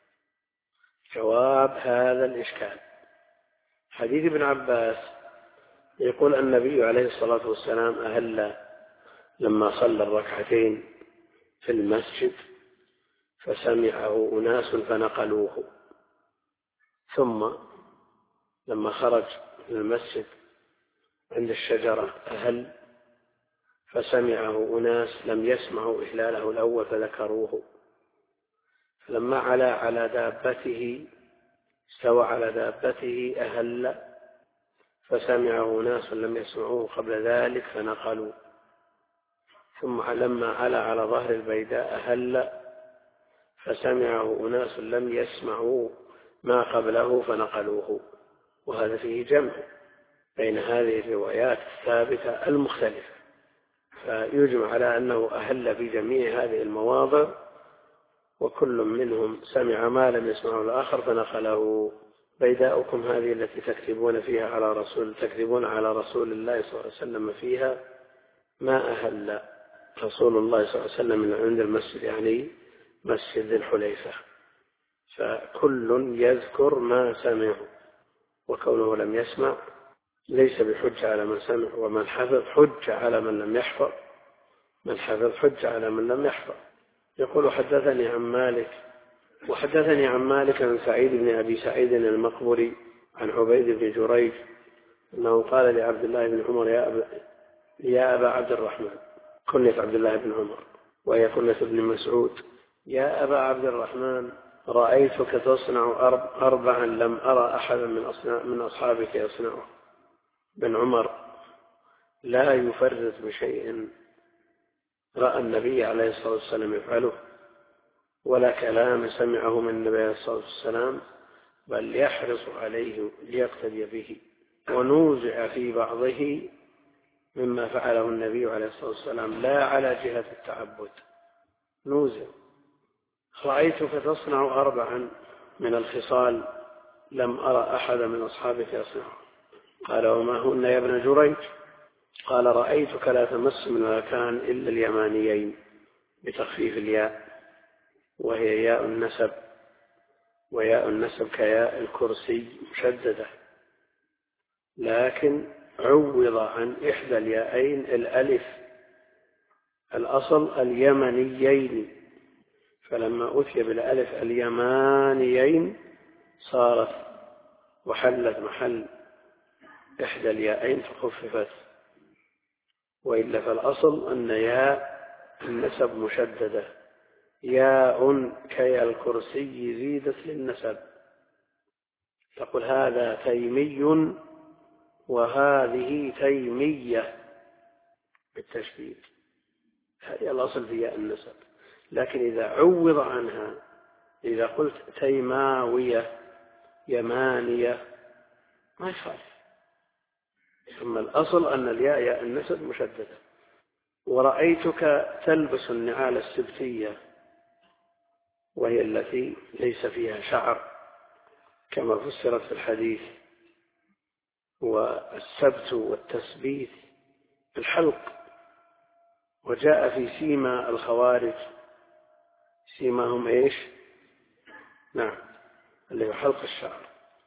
جواب هذا الإشكال: حديث ابن عباس يقول النبي عليه الصلاة والسلام أهل لما صلى الركعتين في المسجد فسمعه أناس فنقلوه، ثم لما خرج من المسجد عند الشجرة أهل فسمعه أناس لم يسمعوا إهلاله الأول فذكروه، فلما على دابته استوى على دابته أهل فسمعه ناس لم يسمعوه قبل ذلك فنقلوا، ثم لما على ظهر البيداء أهل فسمعه أناس لم يسمعوا ما قبله فنقلوه. وهذا فيه جمع بين هذه الروايات الثابتة المختلفة، فيجمع على أنه أهل في جميع هذه المواضع، وكل منهم سمع ما لم يسمعه الآخر فنقله. بيداؤكم هذه التي تكذبون على رسول الله صلى الله عليه وسلم فيها، ما أهل رسول الله صلى الله عليه وسلم من عند المسجد، يعني مسجد ذي الحليفة. فكل يذكر ما سمع، وكونه لم يسمع ليس بحجة على من سمع، ومن حفظ حجة على من لم يحفظ، من حفظ حجة على من لم يحفظ. يقول حدثني عن مالك وحدثني عن مالك عن سعيد بن أبي سعيد المقبري عن عبيد بن جريج أنه قال لعبد الله بن عمر يا أبا عبد الرحمن، كنية عبد الله بن عمر وهي كنية ابن مسعود، يا أبا عبد الرحمن رأيتك تصنع أربعا لم أرى أحدا من أصحابك يصنعه. بن عمر لا يفرط بشيء رأى النبي عليه الصلاة والسلام يفعله ولا كلام سمعه من النبي عليه الصلاة والسلام، بل يحرص عليه ليقتدي به، ونوزع في بعضه مما فعله النبي عليه الصلاة والسلام لا على جهة التعبد. نوزع رأيتك تصنع أربعا من الخصال لم أرى أحدا من أصحابك يصنعه. قال وما هن يا ابن جريج؟ قال رأيتك لا تمس من المكان إلا اليمانيين بتخفيف الياء، وهي ياء النسب، وياء النسب كياء الكرسي مشددة، لكن عوض عن إحدى الياءين الألف، الأصل اليمنيين، فلما أتي بالألف اليمانيين صارت وحلت محل إحدى الياءين فخففت، وإلا فالأصل أن ياء النسب مشددة، ياء كي الكرسي زيدت للنسب، تقول هذا تيمي وهذه تيمية بالتشديد، هذه الأصل في ياء النسب. لكن إذا عوض عنها، إذا قلت تيماوية يمانية ما يخالف، ثم الأصل أن الياء ياء النسب مشددة. ورأيتك تلبس النعال السبتية، وهي التي ليس فيها شعر كما فسرت في الحديث، والسبت والتثبيت الحلق، وجاء في سيما الخوارج سيماهم ايش؟ نعم، اللي هو حلق الشعر.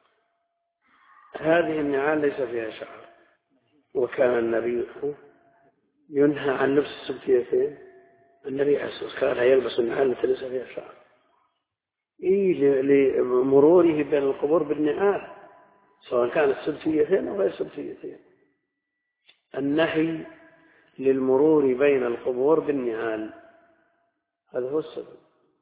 هذه النعال ليس فيها شعر، وكان النبي ينهى عن لبس السبتيتين. النبي عليه الصلاة والسلام كان يلبس النعال التي ليس فيها شعر لمروره بين القبور بالنعال، سواء كانت سبتيتين أو غير سبتيتين. النهي للمرور بين القبور بالنعال، هذا هو السبب.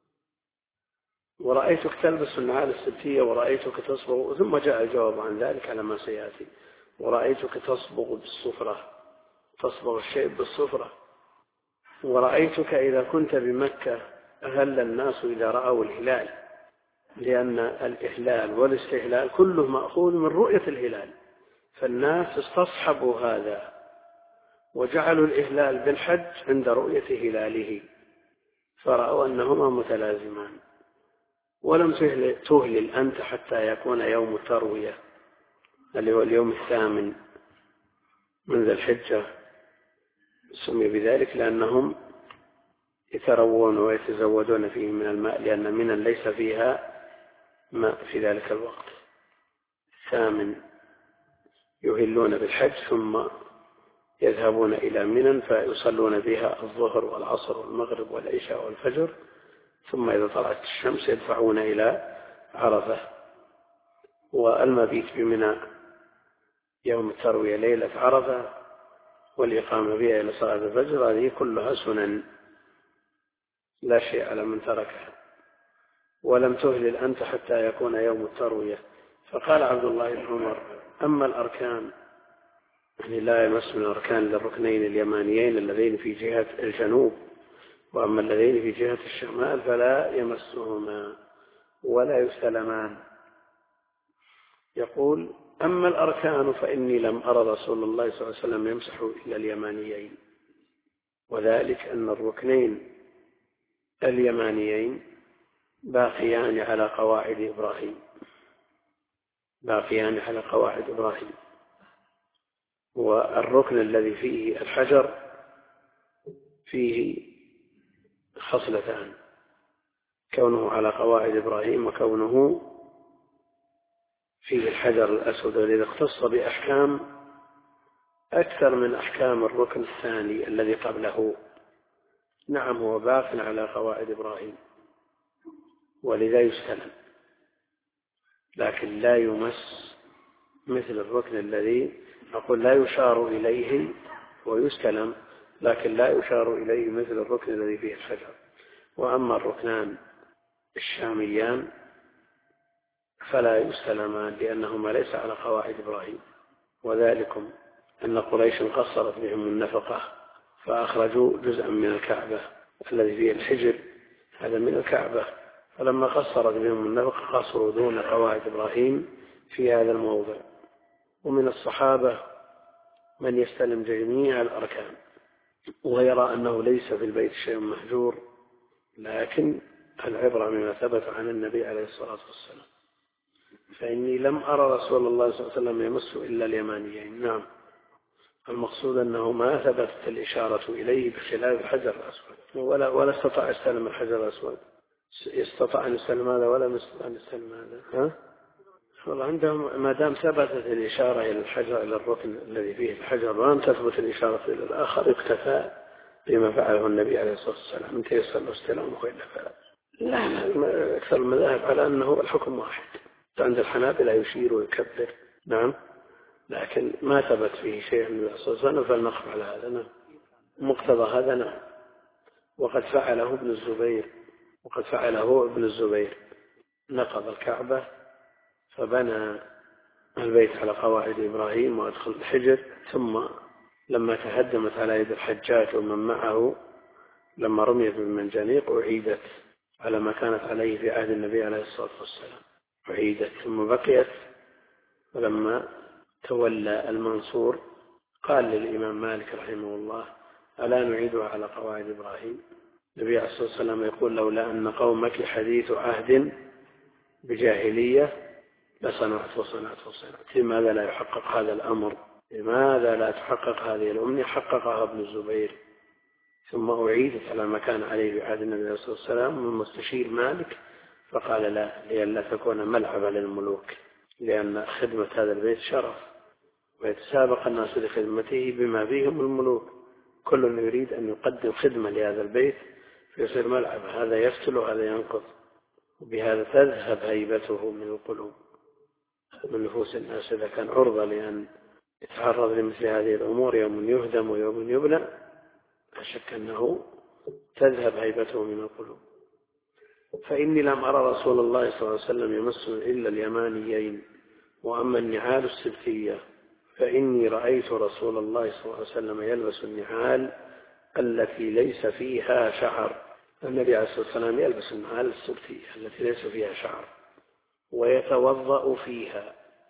ورأيتك تلبس النعال السبتية ورأيتك تصبغ، ثم جاء الجواب عن ذلك على ما سيأتي. ورأيتك تصبغ بالصفرة، تصبغ الشيء بالصفرة. ورأيتك إذا كنت بمكة أهل الناس إذا رأوا الهلال، لأن الإهلال والاستهلال كله مأخوذ من رؤية الهلال، فالناس استصحبوا هذا وجعلوا الإهلال بالحج عند رؤية هلاله، فرأوا أنهما متلازمان. ولم تهلل أنت حتى يكون يوم التروية اللي هو اليوم الثامن من ذي الحجة، سمي بذلك لأنهم يتروون ويتزودون فيه من الماء، لأن منى ليس فيها ماء في ذلك الوقت. الثامن يهلون بالحج ثم يذهبون إلى منى فيصلون بها الظهر والعصر والمغرب والعشاء والفجر، ثم إذا طلعت الشمس يدفعون إلى عرفة. والمبيت بمنى يوم التروية ليلة عرفة والإقامة بها إلى صلاة الفجر، هذه كلها سنن لا شيء على من تركها. ولم تهلل أنت حتى يكون يوم التروية. فقال عبد الله بن عمر أما الأركان، يعني لا يمس من الأركان للركنين اليمانيين اللذين في جهة الجنوب، وأما الذين في جهة الشمال فلا يمسهما ولا يستلمان. يقول أما الأركان فإني لم أرى رسول الله صلى الله عليه وسلم يمسح إلا اليمانيين، وذلك أن الركنين اليمانيين باقيان على قواعد إبراهيم، باقيان على قواعد إبراهيم. والركن الذي فيه الحجر فيه خصلتان، كونه على قواعد إبراهيم وكونه فيه الحجر الأسود، الذي اختص بأحكام أكثر من أحكام الركن الثاني الذي قبله، نعم هو باق على قواعد إبراهيم ولذا يستلم، لكن لا يمس مثل الركن الذي أقول لا يشار إليه ويستلم، لكن لا يشار إليه مثل الركن الذي فيه الحجر. وأما الركنان الشاميان فلا يستلمان لأنهما ليس على قواعد إبراهيم، وذلكم أن قريش قصرت بهم النفقة فأخرجوا جزءا من الكعبة الذي فيه الحجر، هذا من الكعبة، فلما قصرت بهم النفقة قصروا دون قواعد إبراهيم في هذا الموضع. ومن الصحابة من يستلم جميع الأركان ويرى أنه ليس في البيت شيء محجور، لكن العبرة بما ثبت عن النبي عليه الصلاة والسلام. فإني لم أرى رسول الله صلى الله عليه وسلم يمس إلا اليمانيين. نعم المقصود أنه ما ثبتت الإشارة إليه بخلاف الحجر الأسود، ولا استطاع يستلم الحجر الأسود، يستطيع أن يستلم هذا ولا يستطيع أن يستلم هذا. والله عندهم ما دام ثبتت الإشارة إلى الحجر إلى الركن الذي فيه الحجر ولم تثبت الإشارة إلى الآخر اكتفى بما فعله النبي عليه الصلاة والسلام من تيسر له استلامه وإلا فلا. لا أكثر المذاهب على أنه الحكم واحد، عند الحنابلة يشير ويكبر. نعم لكن ما ثبت فيه شيء من الرسول صلى الله عليه وسلم فلنقف على هذا. نعم مقتضى هذا. نعم وقد فعله ابن الزبير نقض الكعبة فبنى البيت على قواعد إبراهيم وأدخل الحجر، ثم لما تهدمت على يد الحجاج ومن معه لما رميت بالمنجنيق أعيدت على ما كانت عليه في عهد النبي عليه الصلاة والسلام، أعيدت ثم بقيت. ولما تولى المنصور قال للإمام مالك رحمه الله ألا نعيدها على قواعد إبراهيم؟ النبي عليه الصلاة والسلام يقول لولا أن قومك حديث عهد بجاهلية لصنعت وصنعت. لماذا لا يحقق هذا الأمر؟ لماذا لا تحقق هذه الأمنية؟ حققها ابن الزبير ثم أعيدت على ما كان عليه في عهد النبي صلى الله عليه وسلم. من مستشير مالك فقال لا، لئلا تكون ملعبا للملوك، لأن خدمة هذا البيت شرف ويتسابق الناس لخدمته بما فيهم الملوك، كل يريد أن يقدم خدمة لهذا البيت فيصير ملعب، هذا يفتل وهذا ينقض، وبهذا تذهب هيبته من القلوب من نفوس الناس. إذا كان عرضة لأن يتعرض لمثل هذه الأمور يوم يهدم ويوم يبنى لا شك أنه تذهب هيبته من القلوب. فإني لم أرى رسول الله صلى الله عليه وسلم يمس إلا اليمانيين. وأما النعال السبتية فإني رأيت رسول الله صلى الله عليه وسلم يلبس النعال التي ليس فيها شعر. النبي عليه الصلاة والسلام يلبس النعال السبتية التي ليس فيها شعر ويتوضأ فيها.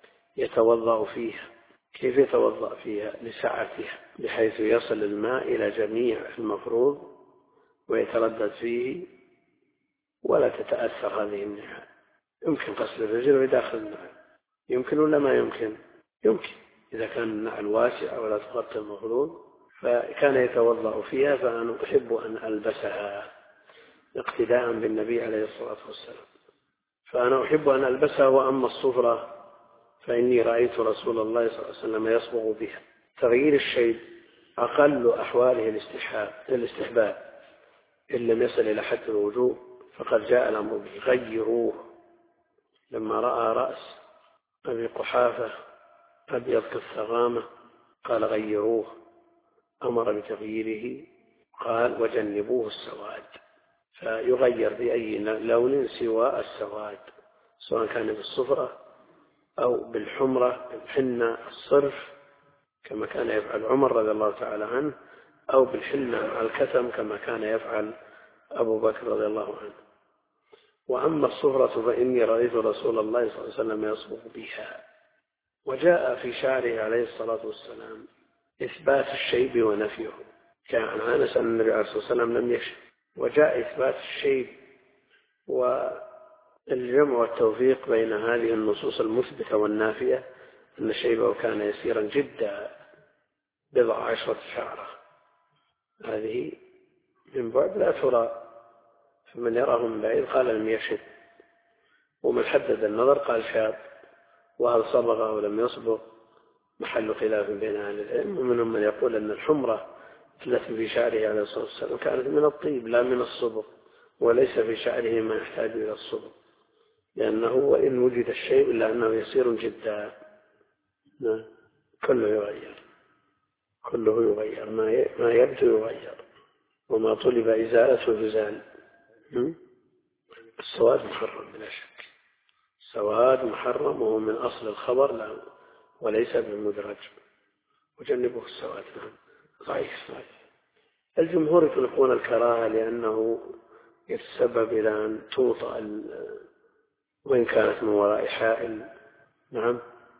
كيف يتوضأ فيها؟ لسعتها بحيث يصل الماء إلى جميع المفروض ويتردد فيه ولا تتأثر هذه النعال. يمكن غسل الرجل بداخل النعال، يمكن ولا ما يمكن؟ يمكن إذا كان النعل واسع ولا تغطي المفروض، فكان يتوضأ فيها. فأنا أحب أن ألبسها اقتداء بالنبي عليه الصلاة والسلام، فأنا أحب أن ألبسها. وأما الصفرة فإني رأيت رسول الله صلى الله عليه وسلم يصبغ بها. تغيير الشيء أقل أحواله الاستحباب إن لم يصل إلى حد الوجوب، فقد جاء الأمر به غيروه. لما رأى رأس أبي قحافة أبيض كالثغامة قال غيروه، أمر بتغييره، قال وجنبوه السواد، فيغير بأي لون سوى السواد، سواء كان بالصفرة أو بالحمرة بالحنة الصرف كما كان يفعل عمر رضي الله تعالى عنه، أو بالحنة مع الكتم كما كان يفعل أبو بكر رضي الله عنه. وأما الصفرة فإني رأيت رسول الله صلى الله عليه وسلم يصبغ بها. وجاء في شعره عليه الصلاة والسلام إثبات الشيب ونفيه، كان عن أنس أن النبي عليه الصلاة والسلام لم يشب، وجاء إثبات الشيب. والجمع والتوفيق بين هذه النصوص المثبتة والنافية أن شيبه كان يسيرا جدا 10 شعرة، هذه من بعد لا ترى، فمن يراه من بعيد قال لم يشب، ومن حدد النظر قال شاب. وهل صبغ أو لم يصبغ محل خلاف بين أهل العلم، ومنهم من يقول أن الحمرة التي في شعره عليه الصلاة والسلام كانت من الطيب لا من الصبغ، وليس في شعره ما يحتاج إلى الصبغ، لأنه وإن وجد الشيء إلا أنه يسير جدا. كله يغير ما يبدو يغير، وما طلب إزالته يزال. السواد محرم بلا شك، السواد محرم وهو من أصل الخبر لا وليس بالمدرج، وجنبه السواد ضعيف. الجمهور يطلقون الكراهة لأنه يتسبب إلى أن توطأ وإن كانت من وراء حائل، نعم،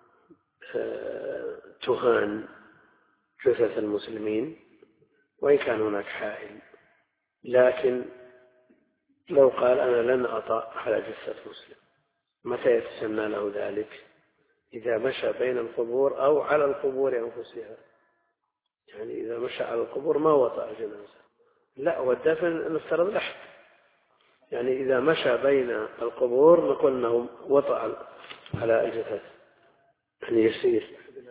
تهان جثث المسلمين وإن كان هناك حائل. لكن لو قال أنا لن أطأ على جثة مسلم، متى يتسنى له ذلك؟ إذا مشى بين القبور أو على القبور أنفسها. يعني إذا مشى على القبور ما وطأ الجنازة، لا، والدفن نفترض لحد. يعني إذا مشى بين القبور نقول أنه وطأ على الجثث، يعني يسير،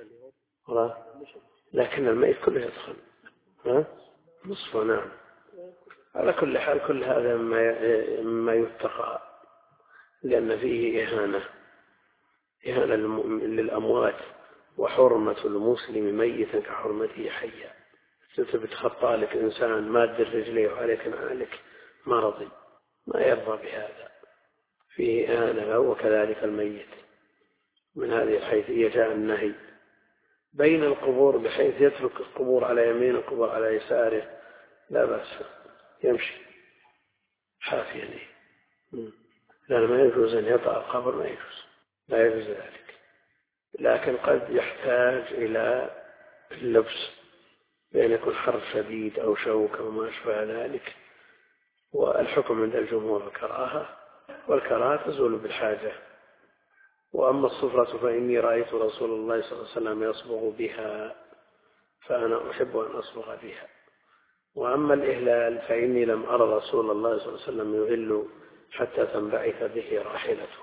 لكن الميت كله يدخل نصفه. نعم. على كل حال كل هذا مما يتقى، لأن فيه إهانة للأموات، وحرمة المسلم ميتا كحرمته حيا. بتخطى لك إنسان ماد رجليه وعليك نعالك ما رضي، ما يرضى بهذا، فيه إهانة له وكذلك الميت. من هذه الحيثية جاء النهي بين القبور بحيث يترك القبور على يمين القبور على يساره لا بأس، يمشي حافيا، لأن ما يجوز أن يطأ القبر، لا يجوز ذلك. لكن قد يحتاج إلى اللبس، بأن يكون حر شديد أو شوك أو ما أشبه ذلك، والحكم عند الجمهور الكراهة، والكراهة تزول بالحاجة. وأما الصفرة فإني رأيت رسول الله صلى الله عليه وسلم يصبغ بها، فأنا أحب أن أصبغ بها. وأما الإهلال فإني لم أرى رسول الله صلى الله عليه وسلم يهل حتى تنبعث به راحلته.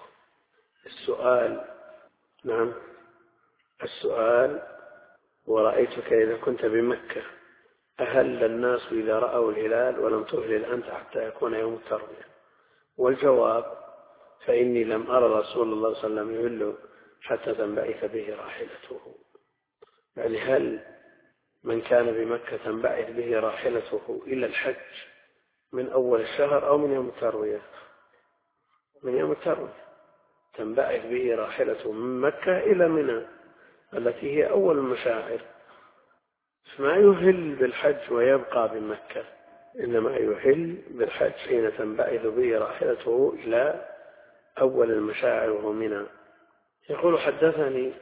السؤال ورأيتك إذا كنت بمكة أهل الناس إذا رأوا الهلال ولم تهلل أنت حتى يكون يوم التروية؟ والجواب فإني لم أرى رسول الله صلى الله عليه وسلم يهل حتى تنبعث به راحلته. يعني هل من كان بمكة تنبعث به راحلته إلى الحج من أول الشهر أو من يوم التروية؟ من يوم التروية تنبعث به راحلته من مكة إلى منى التي هي أول المشاعر، فما يهل بالحج ويبقى بمكة، إنما يهل بالحج حين تنبعث به راحلته إلى أول المشاعر وهو منى. يقول حدثني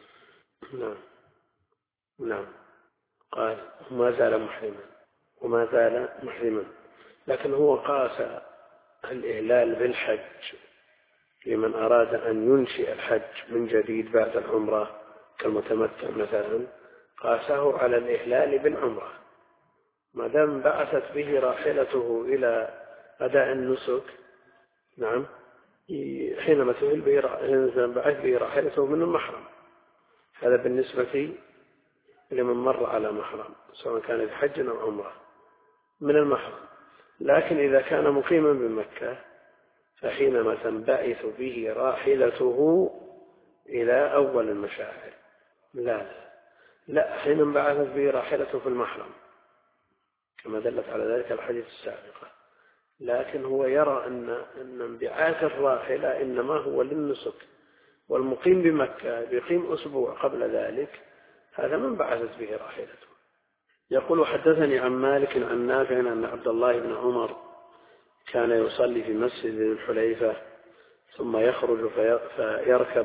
نعم قال وما زال محرما، لكن هو قاس الإهلال بالحج لمن أراد أن ينشئ الحج من جديد بعد العمرة كالمتمتع مثلا، قاسه على الإهلال بالعمرة، ما دام بعثت به راحلته إلى أداء النسك. نعم، حينما بعث به راحلته من المحرم، هذا بالنسبة لمن مر على محرم سواء كان بحج أو عمرة من المحرم. لكن إذا كان مقيما بمكة فحينما تنبعث به راحلته إلى أول المشاعر. لا، حينما بعثت به راحلته في المحرم كما دلت على ذلك الحديث السابقة. لكن هو يرى أن انبعاث الراحلة إنما هو للنسك، والمقيم بمكة بيقيم أسبوع قبل ذلك، هذا من بعثت به راحلته. يقول حدثني عن مالك عن نافع أن عبد الله بن عمر كان يصلي في مسجد ذي الحليفة ثم يخرج فيركب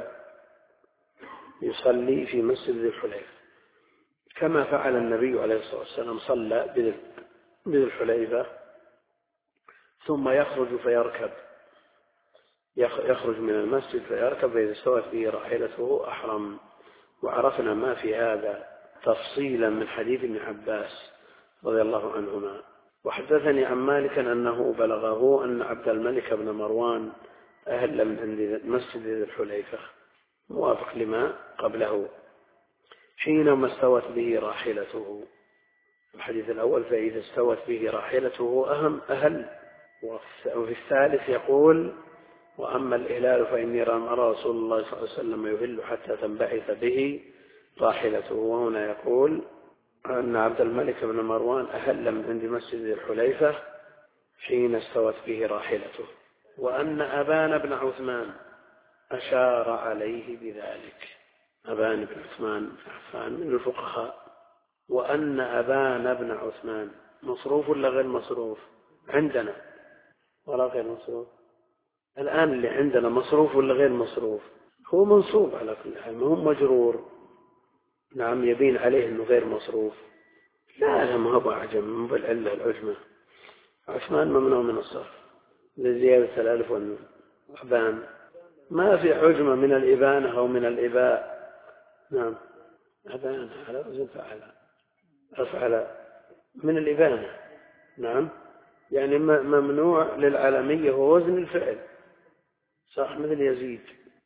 يصلي في مسجد ذي الحليفة كما فعل النبي عليه الصلاة والسلام، صلى بذي الحليفة ثم يخرج فيركب، يخرج من المسجد فيركب، فإذا استوت به راحلته أحرم. وعرفنا ما في هذا تفصيلا من حديث ابن عباس رضي الله عنهما. وحدثني عن مالك أنه بلغه أن عبد الملك بن مروان أهل من عند مسجد ذي الحليفة موافق لما قبله حينما استوت به راحلته، الحديث الأول فإذا استوت به راحلته أهل. وفي الثالث يقول وأما الإهلال فإني أرى رسول الله صلى الله عليه وسلم يهل حتى تنبعث به راحلته. وهنا يقول أن عبد الملك بن مروان أهل من عند مسجد الحليفة حين استوت به راحلته، وأن أبان بن عثمان أشار عليه بذلك. أبان بن عثمان بن عفان من الفقهاء. وأن أبان بن عثمان مصروف ولا غير مصروف عندنا ولا غير مصروف؟ الآن اللي عندنا مصروف ولا غير مصروف؟ هو منصوب على كل حال، ما هو مجرور. نعم يبين عليه أنه غير مصروف. لا ما هو أعجم من بالعلة العجمة. عثمان ممنوع من الصرف لزيادة الألف والنون. أبان ما في عجمة من الإبانة أو من الإباء. نعم أبان على وزن أفعل من الإبانة. نعم يعني ممنوع للعالمية هو وزن الفعل صح مثل يزيد.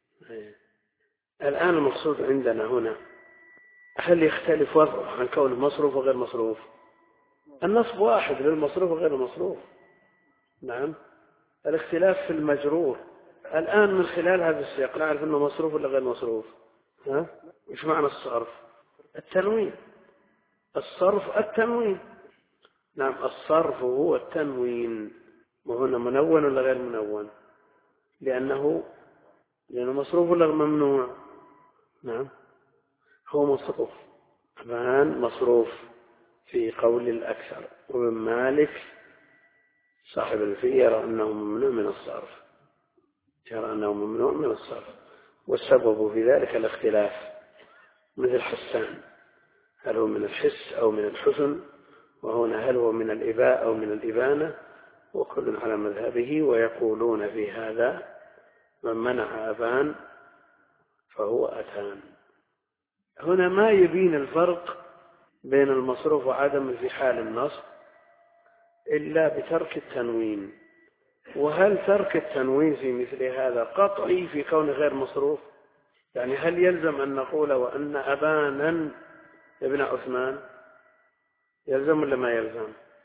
الآن المقصود عندنا هنا هل يختلف وضعه عن كونه مصروف وغير مصروف؟ النصب واحد للمصروف وغير المصروف. نعم الاختلاف في المجرور. الآن من خلال هذا السياق نعرف أنه مصروف ولا غير مصروف. إيش معنى الصرف؟ التنوين. الصرف التنوين. نعم الصرف هو التنوين. وهنا منون ولا غير منون؟ لأنه مصروف ولا ممنوع؟ نعم هو مصروف. أبان مصروف في قول الأكثر. وابن مالك صاحب الفية يرى أنه ممنوع من الصرف. يرى أنه ممنوع من الصرف. والسبب في ذلك الاختلاف مثل حسان هل هو من الحس أو من الحسن، وهنا هل هو من الإباء أو من الإبانة، وكل على مذهبه. ويقولون في هذا من منع أبان فهو أتان. هنا ما يبين الفرق بين المصروف وعدم في حال النصب إلا بترك التنوين. وهل ترك التنوين في مثل هذا قطعي في كون غير مصروف؟ يعني هل يلزم أن نقول وأن أبانا ابن عثمان يلزم ولا ما يلزم؟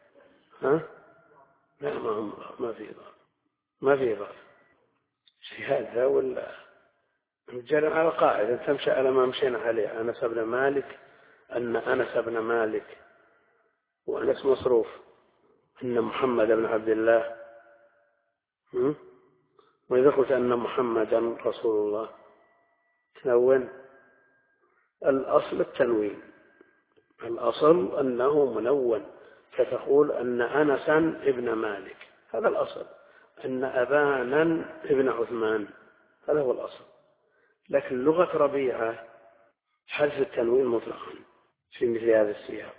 لا ما في ضابط. ما في ضابط هذا ولا نجرب على قاعدة تمشي على ما مشينا عليه. أنس بن مالك أن أنس بن مالك وأنس مصروف أن محمد بن عبد الله وإذا قلت أن محمدا رسول الله تنون. الأصل التنوين. الأصل أنه منون فتقول أن أنسا ابن مالك هذا الأصل. أن أبانا ابن عثمان هذا هو الأصل. لكن لغة ربيعة حذف التنوين مطلقا في مثل هذا السياق.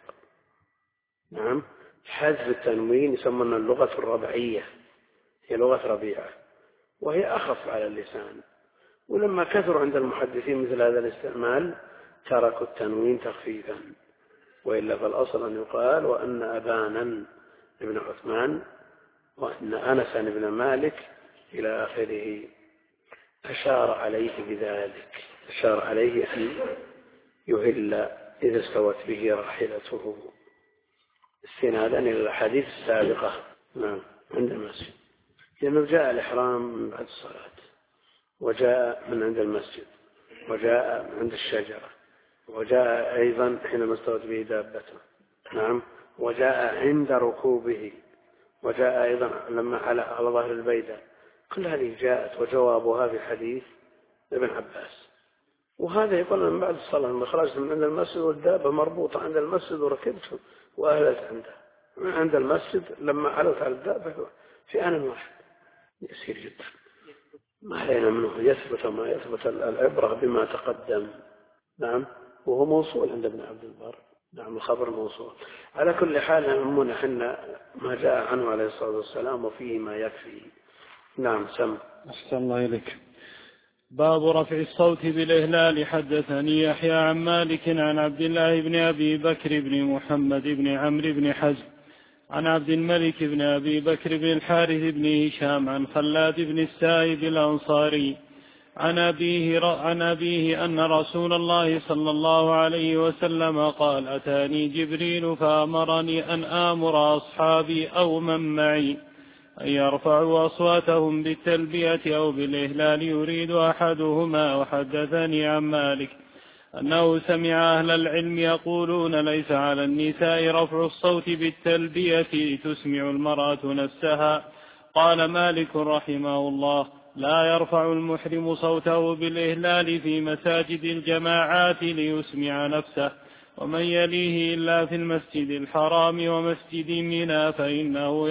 نعم حذف التنوين يسمونها اللغة الربعية. هي لغة ربيعة وهي أخف على اللسان. ولما كثر عند المحدثين مثل هذا الاستعمال تركوا التنوين تخفيفا. وإلا فالأصل أن يقال وأن أبانا ابن عثمان وأن أنسا ابن مالك إلى آخره. أشار عليه بذلك. أشار عليه أن يهل إذا استوت به راحلته استنادا إلى الحديث السابقة. نعم عند المسجد لأنه جاء الإحرام من بعد الصلاة وجاء من عند المسجد وجاء من عند الشجرة وجاء أيضا حينما استوت به دابته. نعم وجاء عند ركوبه وجاء أيضا لما على ظهر البيدة. كل هذه جاءت وجوابها في حديث ابن عباس. وهذا يقول من بعد الصلاة لما خرجت من عند المسجد والدابة مربوطة عند المسجد وركبت وأهلت عنده من عند المسجد لما علت على الدابة في آن واحد يسير جدا. ما علينا منه يثبت ما يثبت العبرة بما تقدم. نعم وهو موصول عند ابن عبد البر. نعم الخبر موصول. على كل حال يهمنا حنا ما جاء عنه عليه الصلاة والسلام وفيه ما يكفي. نعم سم. أحسن الله إليك. باب رفع الصوت بالإهلال. حدثني يحيى عن مالك عن عبد الله بن أبي بكر بن محمد بن عمرو بن حزم عن عبد الملك بن أبي بكر بن الحارث بن هشام عن خلاد بن السائب الأنصاري عن أبيه أن رسول الله صلى الله عليه وسلم قال: أتاني جبريل فأمرني أن آمر أصحابي أو من معي أن يرفعوا أصواتهم بالتلبية أو بالإهلال يريد أحدهما. وحدثني عن مالك أنه سمع أهل العلم يقولون: ليس على النساء رفع الصوت بالتلبية تسمع المرأة نفسها. قال مالك رحمه الله: لا يرفع المحرم صوته بالإهلال في مساجد الجماعات ليسمع نفسه، ومن يليه إلا في المسجد الحرام ومسجد منى فإنه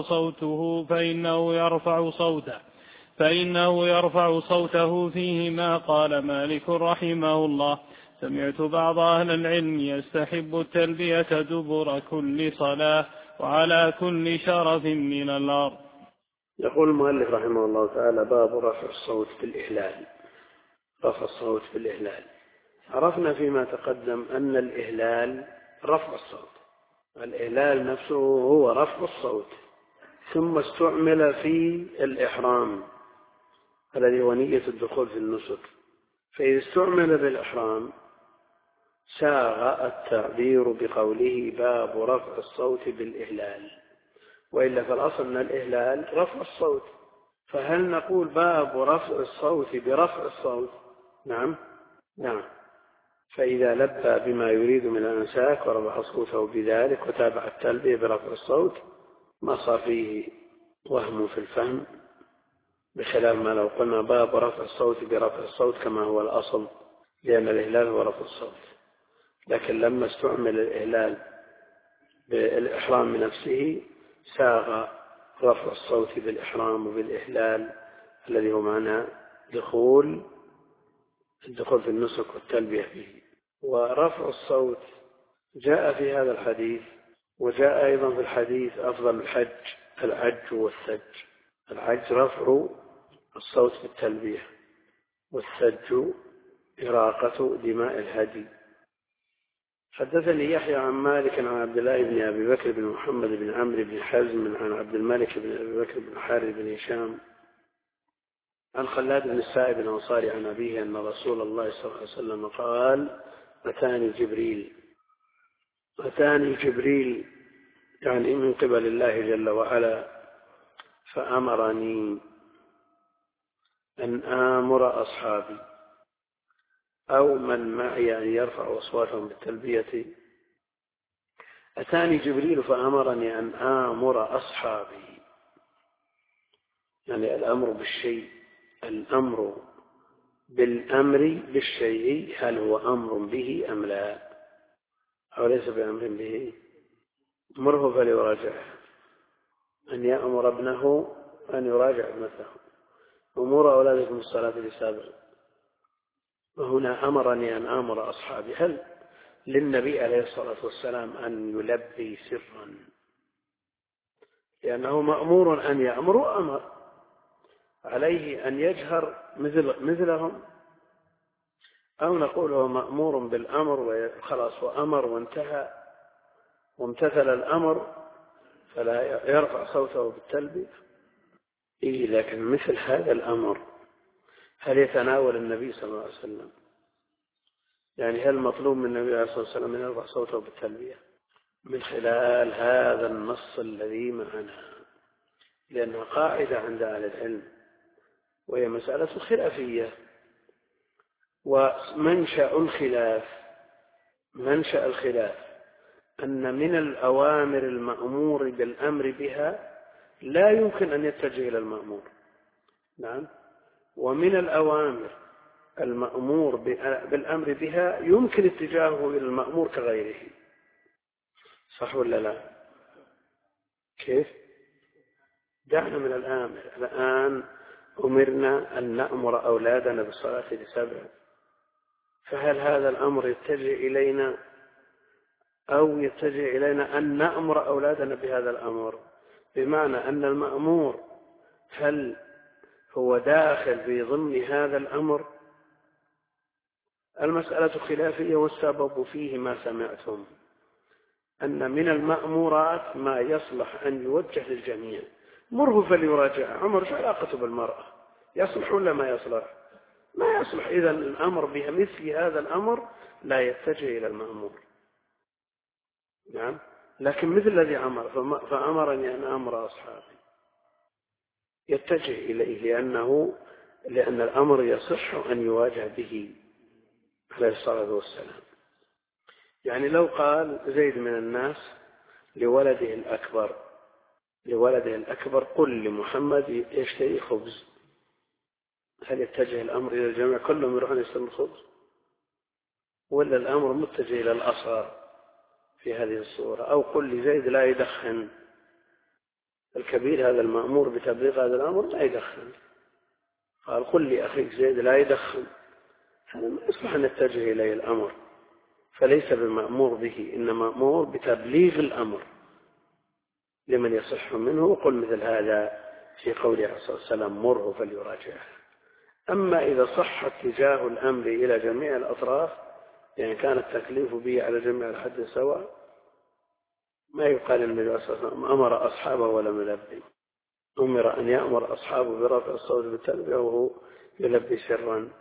يرفع صوته فيهما. قال مالك رحمه الله: سمعت بعض أهل العلم يستحب التلبية دبر كل صلاة وعلى كل شرف من الأرض. يقول المؤلف رحمه الله تعالى: باب رفع الصوت بالإهلال. رفع الصوت بالإهلال. عرفنا فيما تقدم أن الإهلال رفع الصوت، الإهلال نفسه هو رفع الصوت، ثم استعمل في الإحرام الذي هو نية الدخول في النسك. فإذا استعمل بالإحرام ساغ التعبير بقوله: باب رفع الصوت بالإهلال، وإلا فالأصل أن الإهلال رفع الصوت. فهل نقول باب رفع الصوت برفع الصوت؟ نعم. فإذا لبى بما يريد من الأنساك ورفع صوته بذلك وتابع التلبية برفع الصوت ما صار فيه وهم في الفهم، بخلاف ما لو قلنا باب رفع الصوت برفع الصوت كما هو الأصل، لأن الإهلال هو رفع الصوت. لكن لما استعمل الإهلال بالإحرام نفسه ساغ رفع الصوت بالإحرام وبالإهلال الذي هو معنى الدخول في النسك والتلبية فيه. ورفع الصوت جاء في هذا الحديث، وجاء أيضا في الحديث أفضل العج والثج. العج رفع الصوت بالتلبية، والثج إراقة دماء الهدي. حدثني يحيى عن مالك عن عبد الله بن أبي بكر بن محمد بن عمرو بن حزم عن عبد الملك بن أبي بكر بن حارث بن هشام عن خلاد بن السائب الأنصاري عن أبيه أن رسول الله صلى الله عليه وسلم قال: أتاني جبريل يعني من قبل الله جل وعلا، فأمرني أن آمر أصحابي أو من معي أن يرفعوا أصواتهم بالتلبية. أتاني جبريل فأمرني أن آمر أصحابي، يعني الأمر بالشيء، الأمر بالأمر بالشيء، هل هو أمر به أم لا، أو ليس بأمر به؟ مره فليراجعه، أن يأمر ابنه أن يراجع ابنته، أمور أولادكم الصلاة لسابع. وهنا أمرني أن آمر أصحابي، هل للنبي عليه الصلاة والسلام أن يلبي سرا لأنه مأمور أن يأمر، وأمر عليه أن يجهر مثلهم، أو نقول هو مأمور بالأمر وخلاص وأمر وانتهى وامتثل الأمر فلا يرفع صوته بالتلبية؟ لكن مثل هذا الأمر هل يتناول النبي صلى الله عليه وسلم؟ يعني هل مطلوب من النبي عليه الصلاة والسلام أن يرفع صوته بالتلبية؟ من خلال هذا النص الذي معنا، لأنها قاعدة عند أهل العلم وهي مسألة خلافية. ومنشأ الخلاف أن من الأوامر المأمور بالأمر بها لا يمكن أن يتجه إلى المأمور، نعم، ومن الأوامر المأمور بالأمر بها يمكن اتجاهه إلى المأمور كغيره، صح ولا لا؟ كيف؟ دعنا من الآمر. الآن أمرنا أن نأمر أولادنا بالصلاة لسبع، فهل هذا الأمر يتجه إلينا أو يتجه إلينا أن نأمر أولادنا بهذا الأمر؟ بمعنى أن المأمور هل هو داخل في ضمن هذا الأمر؟ المسألة خلافية، والسبب فيه ما سمعتم، أن من المأمورات ما يصلح أن يوجه للجميع. مره فليراجع. عمر شو علاقته بالمرأة؟ يصلح ولا ما يصلح؟ ما يصلح. إذا الأمر بمثل هذا الأمر لا يتجه إلى المأمور. نعم. لكن مثل الذي أمر فأمرني أن أمر أصحابي يتجه إليه، لأن الأمر يصح أن يواجه به عليه الصلاة والسلام. يعني لو قال زيد من الناس لولده الأكبر قل لمحمد يشتري خبز، هل يتجه الأمر إلى الجميع كلهم يروحون يشترون الخبز، ولا الأمر متجه إلى الأصغر في هذه الصورة؟ أو قل لزيد لا يدخن، الكبير هذا المأمور بتبليغ هذا الأمر لا يدخن، قال قل لأخيك زيد لا يدخن، هذا ما يصلح أن نتجه إليه الأمر، فليس بمأمور به، إنما مأمور بتبليغ الأمر لمن يصح منه. وقل مثل هذا في قوله عليه الصلاة والسلام مره فليراجعه. أما إذا صح اتجاه الأمر إلى جميع الأطراف، يعني كان التكليف به على جميع الحد سواء، ما يقال النبي صلى الله عليه وسلم أمر أصحابه ولم يلبي، أمر أن يأمر أصحابه برفع الصوت بالتلبية وهو يلبي سرا،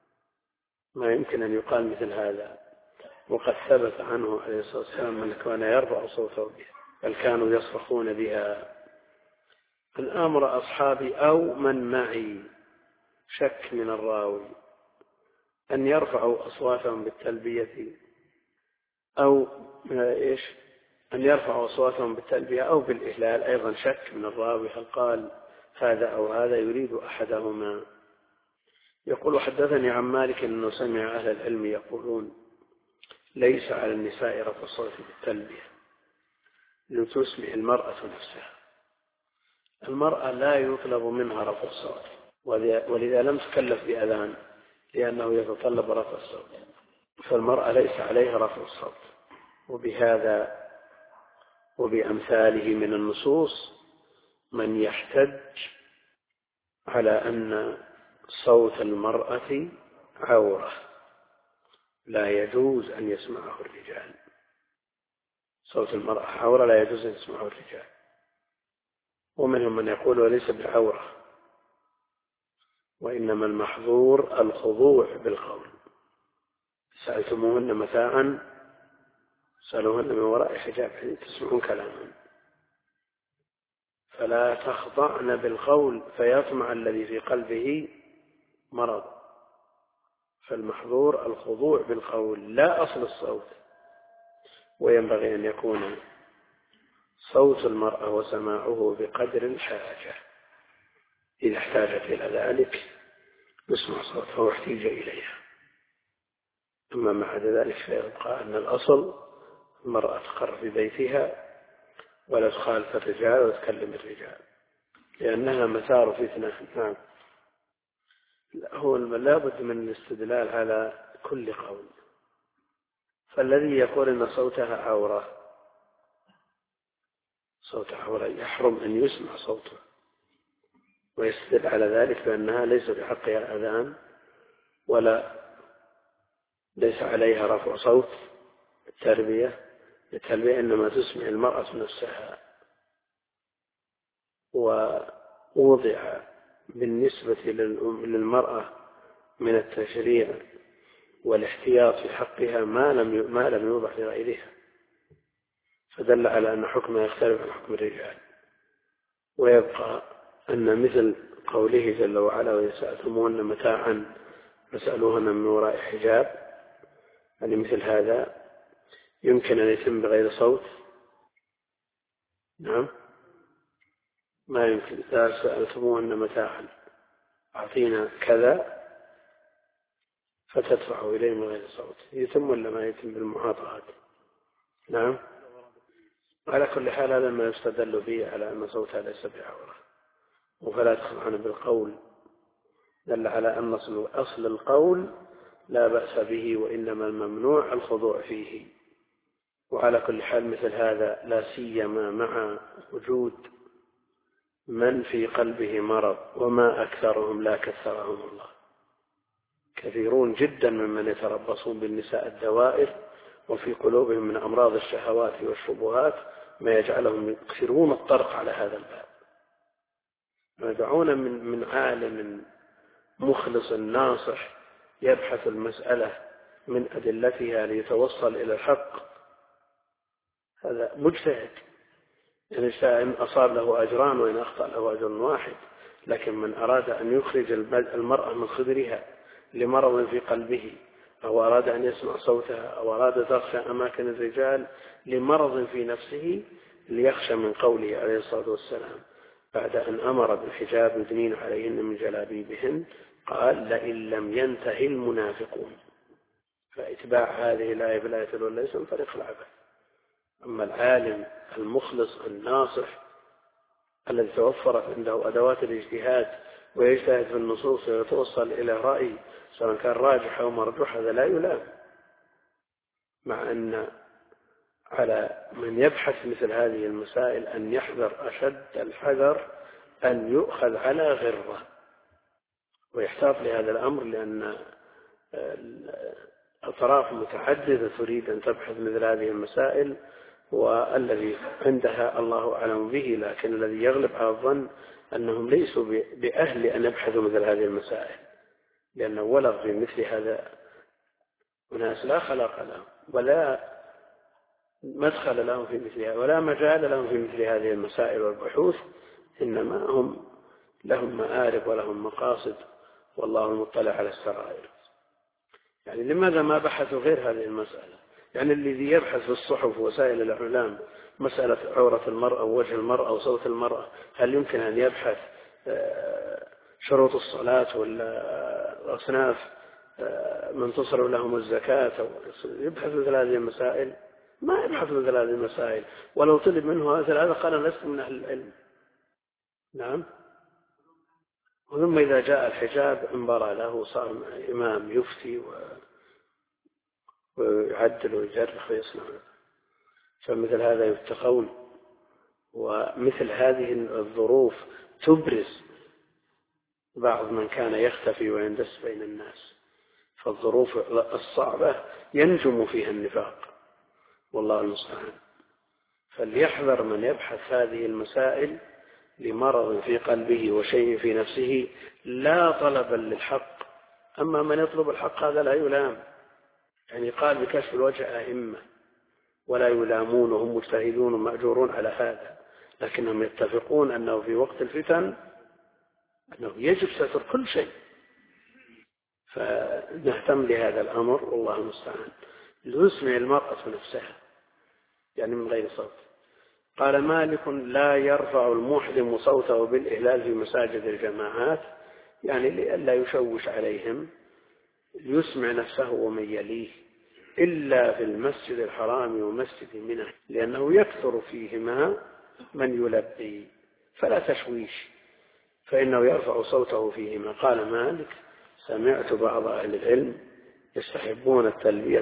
ما يمكن أن يقال مثل هذا. وقد ثبت عنه عليه الصلاة والسلام من كان يرفع صوته بها، بل كانوا يصرخون بها. أن أمر أصحابي أو من معي، شك من الراوي، أن يرفعوا أصواتهم بالتلبية أو أن يرفعوا أصواتهم بالتلبية أو بالإهلال، أيضا شك من الراوي هل قال هذا أو هذا، يريد أحدهما. يقول حدثني عن مالك أنه سمع أهل العلم يقولون ليس على النساء رفع الصوت بالتلبية لتسمع المرأة نفسها. المرأة لا يطلب منها رفع الصوت، ولذا لم تكلف بأذان لأنه يتطلب رفع الصوت، فالمرأة ليس عليها رفع الصوت. وبهذا وبأمثاله من النصوص من يحتج على أن صوت المرأة عورة لا يجوز أن يسمعه الرجال. صوت المرأة عورة لا يجوز أن يسمعه الرجال. ومنهم من يقول ليس بعورة، وإنما المحظور الخضوع بالقول. سألتموهن متاعا سألوهن من وراء حجاب تسمعون كلاما، فلا تخضعن بالقول فيطمع الذي في قلبه مرض. فالمحظور الخضوع بالقول لا أصل الصوت. وينبغي أن يكون صوت المرأة وسماعه بقدر الحاجة، إذا احتاجت إلى ذلك يسمع صوتها واحتيج إليها. أما مع ذلك فيبقى أن الأصل المرأة تقر في بيتها ولا تخالف الرجال وتكلم الرجال، لأنها مثار فتنة. نعم. هو لابد من الاستدلال على كل قول. فالذي يقول أن صوتها عورة يحرم أن يسمع صوته، ويستدل على ذلك بأنها ليس بحقها أذان ولا ليس عليها رفع صوت التلبية، إنما تسمع المرأة نفسها. ووضع بالنسبة للمرأة من التشريع والاحتياط في حقها ما لم يوضع لغيرها، فدل على أن حكمها يختلف عن حكم الرجال. ويبقى أن مثل قوله جل وعلا وإن سألتموهن متاعا فاسألوهن من وراء حجاب، يعني مثل هذا يمكن أن يتم بغير صوت. نعم. ما يمكن. إذا سألتموهن متاعا أعطينا كذا فتدفعوا إليه من غير صوت، يتم ولا ما يتم بالمعاطرات؟ نعم. على كل حال هذا ما يستدل به على أن صوتها ليس بعورة. وفلا تخضعن بالقول دل على أن أصل القول لا بأس به، وإنما الممنوع الخضوع فيه. وعلى كل حال مثل هذا لا سيما مع وجود من في قلبه مرض، وما أكثرهم لا كثرهم الله. كثيرون جدا ممن يتربصون بالنساء الدوائر وفي قلوبهم من أمراض الشهوات والشبهات ما يجعلهم يكثرون الطرق على هذا الباب. يدعون من عالم مخلص ناصح يبحث المسألة من أدلتها ليتوصل إلى الحق، هذا مجتهد، إن أصاب له أجران وإن أخطأ له أجر واحد. لكن من أراد أن يخرج المرأة من خدرها لمرض في قلبه، أو أراد أن يسمع صوتها، أو أراد تغشى أماكن الرجال لمرض في نفسه، ليخشى من قوله عليه الصلاة والسلام بعد أن أمر بالحجاب يدنين عليهن من جلابيبهن قال: لئن لم ينتهي المنافقون. فإتباع هذه الآية بالآية الأولى ليس من طريق العبث. أما العالم المخلص الناصح الذي توفرت عنده أدوات الاجتهاد ويجتهد في النصوص ويتوصل إلى رأي سواء كان راجح أو مرجوح، هذا لا يلام، مع أن على من يبحث مثل هذه المسائل أن يحذر أشد الحذر أن يؤخذ على غرة ويحتاط لهذا الأمر، لأن أطراف متعددة تريد أن تبحث مثل هذه المسائل، والذي عندها الله أعلم به، لكن الذي يغلب على الظن أنهم ليسوا بأهل أن يبحثوا مثل هذه المسائل، لأنه ولغ في مثل هذا أناس لا خلاق لهم ولا مدخل لهم في مثلها ولا مجال لهم في مثل هذه المسائل والبحوث، إنما هم لهم مآرب ولهم مقاصد، والله المطلع على السرائر. يعني لماذا ما بحثوا غير هذه المسألة؟ يعني الذي يبحث في الصحف ووسائل الإعلام مسألة عورة المرأة ووجه المرأة وصوت المرأة، هل يمكن أن يبحث شروط الصلاة ولا أصناف من تصرف لهم الزكاة؟ يبحث مثل هذه المسائل؟ ما يبحث مثل هذه المسائل. ولو طلب منه هذا قال أنا لست من أهل العلم. نعم. وثم إذا جاء الحجاب انبرى له، صار إمام يفتي ويعدل ويجرح ويصنع. فمثل هذا يتقون، ومثل هذه الظروف تبرز بعض من كان يختفي ويندس بين الناس، فالظروف الصعبة ينجم فيها النفاق، والله المستعان. فليحذر من يبحث هذه المسائل لمرض في قلبه وشيء في نفسه لا طلبا للحق. أما من يطلب الحق هذا لا يلام، يعني قال بكشف الوجه أئمة ولا يلامون وهم مجتهدون ومأجورون على هذا، لكنهم يتفقون أنه في وقت الفتن أنه يجب ستر كل شيء. فنهتم لهذا الأمر، والله المستعان. يسمع المرأة نفسها يعني من غير صوت. قال مالك: لا يرفع المحرم صوته بالإهلال في مساجد الجماعات، يعني لئلا يشوش عليهم، يسمع نفسه ومن يليه، إلا في المسجد الحرام ومسجد منى، لأنه يكثر فيهما من يلبي، فلا تشويش، فإنه يرفع صوته فيهما. قال مالك: سمعت بعض أهل العلم يستحبون التلبية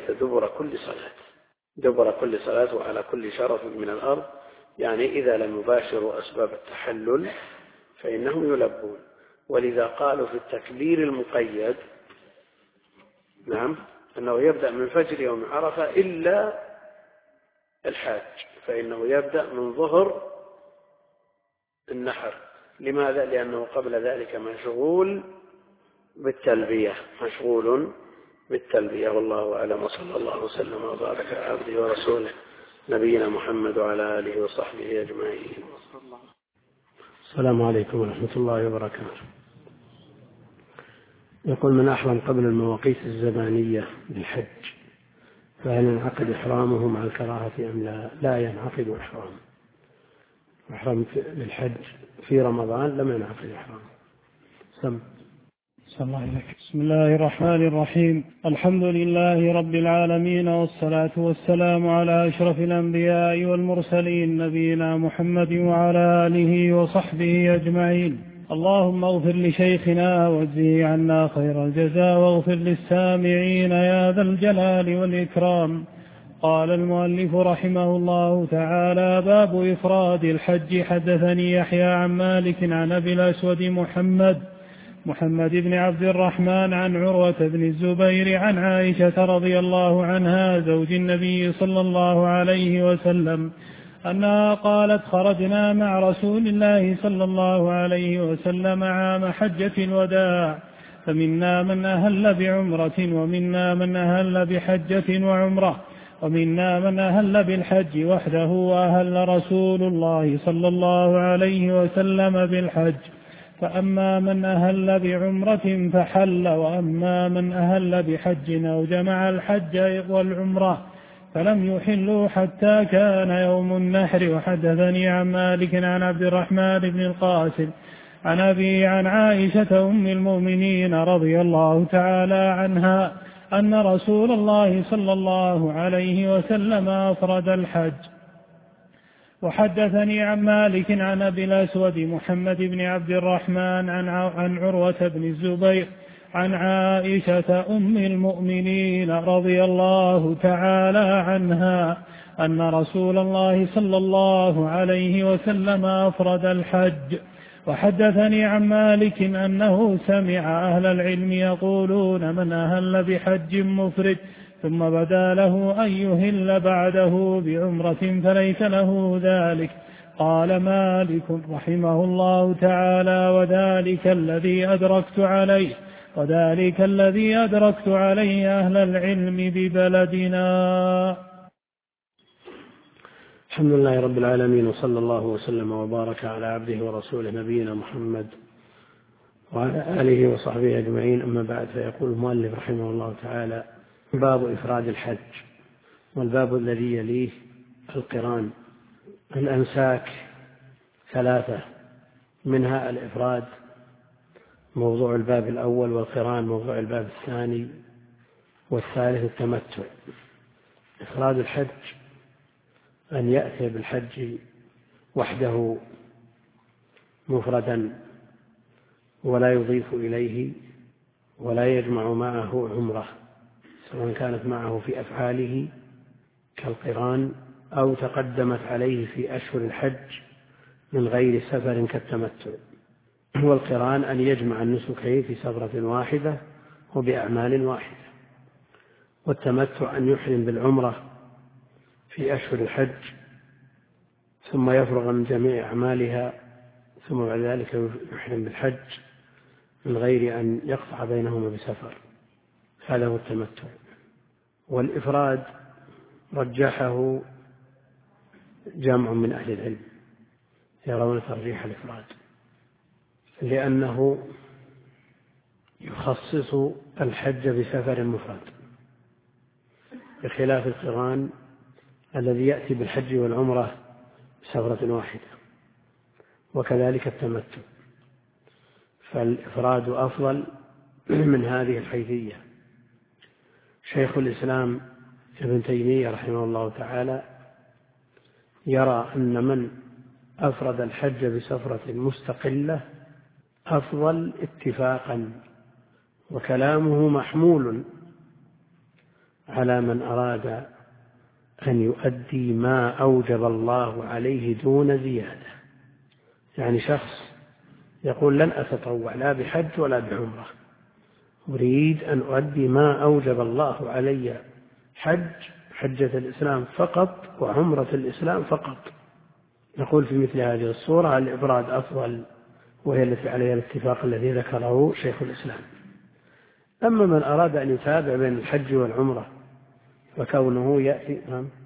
دبر كل صلاة وعلى كل شرف من الأرض، يعني إذا لم يباشروا أسباب التحلل فإنهم يلبون. ولذا قالوا في التكبير المقيد نعم أنه يبدأ من فجر يوم عرفة إلا الحاج، فإنه يبدأ من ظهر النحر. لماذا؟ لأنه قبل ذلك مشغول بالتلبية. والله أعلم، وصلى الله وسلم وبارك على عبده ورسوله نبينا محمد وعلى آله وصحبه أجمعين. السلام عليكم ورحمة الله وبركاته. يقول: من أحرم قبل المواقيت الزمانية للحج فهل ينعقد إحرامه مع الكراهة أم لا؟ لا ينعقد إحرام. أحرم للحج في رمضان لم ينعقد إحرام. بسم الله الرحمن الرحيم. الحمد لله رب العالمين، والصلاة والسلام على أشرف الأنبياء والمرسلين نبينا محمد وعلى آله وصحبه أجمعين. اللهم اغفر لشيخنا واجزه عنا خير الجزاء، واغفر للسامعين يا ذا الجلال والإكرام. قال المؤلف رحمه الله تعالى: باب إفراد الحج. حدثني يحيى عن مالك عن أبي الأسود محمد بن عبد الرحمن عن عروة بن الزبير عن عائشة رضي الله عنها زوج النبي صلى الله عليه وسلم أنها قالت: خرجنا مع رسول الله صلى الله عليه وسلم عام حجة الوداع، فمنا من أهل بعمرة ومنا من أهل بحجة وعمرة ومنا من أهل بالحج وحده وأهل رسول الله صلى الله عليه وسلم بالحج. فأما من أهل بعمرة فحل، وأما من أهل بحج أو جمع الحج والعمرة فلم يحلوا حتى كان يوم النحر. وحدثني عن مالك عن عبد الرحمن بن القاسم عن أبي عن عائشة أم المؤمنين رضي الله تعالى عنها أن رسول الله صلى الله عليه وسلم أفرد الحج. وحدثني عن مالك عن أبي الأسود محمد بن عبد الرحمن عن عروة بن الزبير عن عائشة أم المؤمنين رضي الله تعالى عنها أن رسول الله صلى الله عليه وسلم أفرد الحج. وحدثني عن مالك أنه سمع أهل العلم يقولون من أهل بحج مفرد ثم بدا له أن يهل بعده بعمرة فليس له ذلك. قال مالك رحمه الله تعالى وذلك الذي أدركت عليه أهل العلم ببلدنا. الحمد لله رب العالمين، وصلى الله وسلم وبارك على عبده ورسوله نبينا محمد وعلى آله وصحبه أجمعين. أما بعد، فيقول المؤلف رحمه الله تعالى: باب إفراد الحج. والباب الذي يليه القران. الأنساك 3، منها الإفراد موضوع الباب الأول، والقران موضوع الباب الثاني، والثالث التمتع. إفراد الحج أن يأتي بالحج وحده مفردا ولا يضيف إليه ولا يجمع معه عمره، سواء كانت معه في أفعاله كالقران أو تقدمت عليه في أشهر الحج من غير سفر كالتمتع. والقران أن يجمع النسكين في سفرة واحدة وبأعمال واحدة. والتمتع أن يحرم بالعمرة في أشهر الحج ثم يفرغ من جميع أعمالها ثم بعد ذلك يحرم بالحج من غير أن يقطع بينهما بسفر. هذا هو التمتع. والإفراد رجحه جمع من أهل العلم، يرون ترجيح الإفراد لأنه يخصص الحج بسفر مفرد، بخلاف القران الذي يأتي بالحج والعمرة بسفرة واحدة. وكذلك التمتع، فالإفراد أفضل من هذه الحيثية. شيخ الإسلام ابن تيمية رحمه الله تعالى يرى أن من أفرد الحج بسفرة مستقلة أفضل اتفاقا، وكلامه محمول على من أراد أن يؤدي ما أوجب الله عليه دون زيادة. يعني شخص يقول لن أتطوع لا بحج ولا بعمرة، أريد أن أؤدي ما أوجب الله علي، حجة الإسلام فقط وعمرة الإسلام فقط. نقول في مثل هذه الصورة الإفراد أفضل، وهي التي عليها الاتفاق الذي ذكره شيخ الإسلام. أما من أراد أن يتابع بين الحج والعمرة فكونه يأتي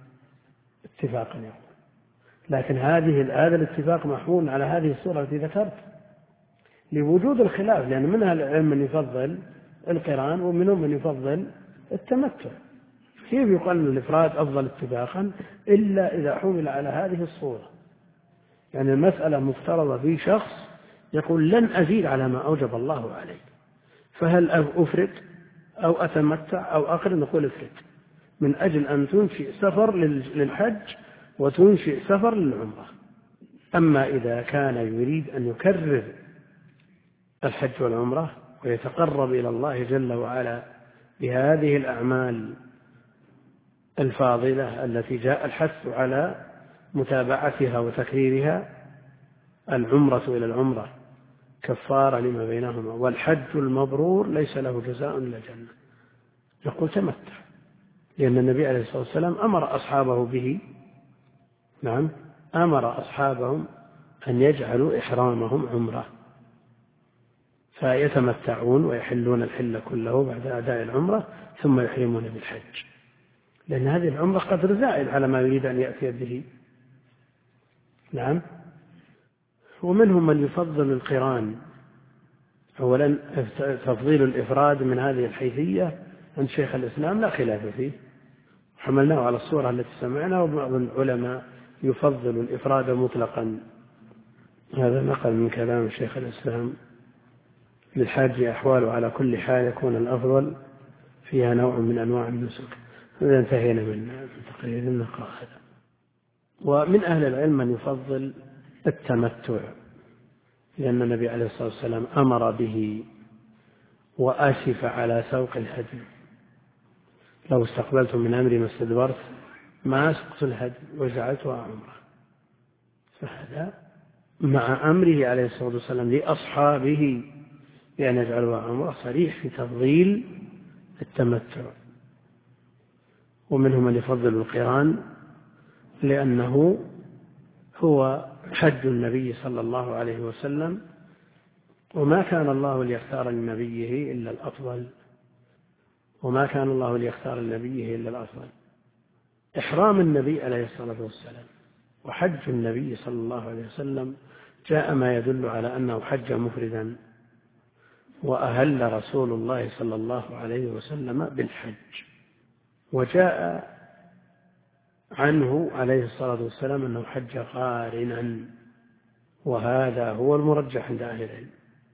اتفاقا يقول، لكن هذا الاتفاق محمول على هذه الصورة التي ذكرت لوجود الخلاف، لأن منها العلم من يفضل القران ومنهم من يفضل التمتع. كيف يقال أن الإفراد أفضل اتفاقا إلا إذا حمل على هذه الصورة؟ يعني المسألة مفترضة في شخص يقول لن أزيد على ما أوجب الله عليه، فهل أفرد أو أتمتع أو أقرن؟ نقول افرد، من أجل أن تنشئ سفر للحج وتنشئ سفر للعمرة. أما إذا كان يريد أن يكرر الحج والعمرة ويتقرب إلى الله جل وعلا بهذه الأعمال الفاضلة التي جاء الحث على متابعتها وتكريرها، العمرة إلى العمرة كفارة لما بينهما، والحج المبرور ليس له جزاء إلا الجنة، يقول تمتع، لأن النبي عليه الصلاة والسلام أمر أصحابه به. أمر أصحابهم أن يجعلوا إحرامهم عمرة، فيتمتعون ويحلون الحل كله بعد أداء العمرة ثم يحرمون بالحج، لأن هذه العمرة قدر زائد على ما يريد أن يأتي به. نعم. ومنهم من يفضل القران. أولا تفضيل الإفراد من هذه الحيثية عند شيخ الإسلام لا خلاف فيه، حملناه على الصورة التي سمعنا، وبعض العلماء يفضل الإفراد مطلقا. هذا نقل من كلام شيخ الإسلام: للحاج أحوال على كل حال يكون الأفضل فيها نوع من أنواع النسك. إذا انتهينا من تقرير النقاء هذا. ومن أهل العلم من يفضل التمتع، لأن النبي عليه الصلاة والسلام أمر به وأسف على سوق الهدي: لو استقبلت من أمري ما استدبرت ما سقت الهدي وجعلتها عمرة. فهذا مع أمره عليه الصلاة والسلام لأصحابه بأن يجعلوها عمرة صريح في تفضيل التمتع. ومنهم من يفضل القران لأنه هو حج النبي صلى الله عليه وسلم، وما كان الله ليختار لنبيه إلا الأفضل، وما كان الله ليختار لنبيه إلا الأفضل. إحرام النبي عليه الصلاة والسلام وحج النبي صلى الله عليه وسلم جاء ما يدل على أنه حج مفردا، وأهل رسول الله صلى الله عليه وسلم بالحج. وجاء عنه عليه الصلاة والسلام أنه حج قارنا، وهذا هو المرجح عند أهل العلم.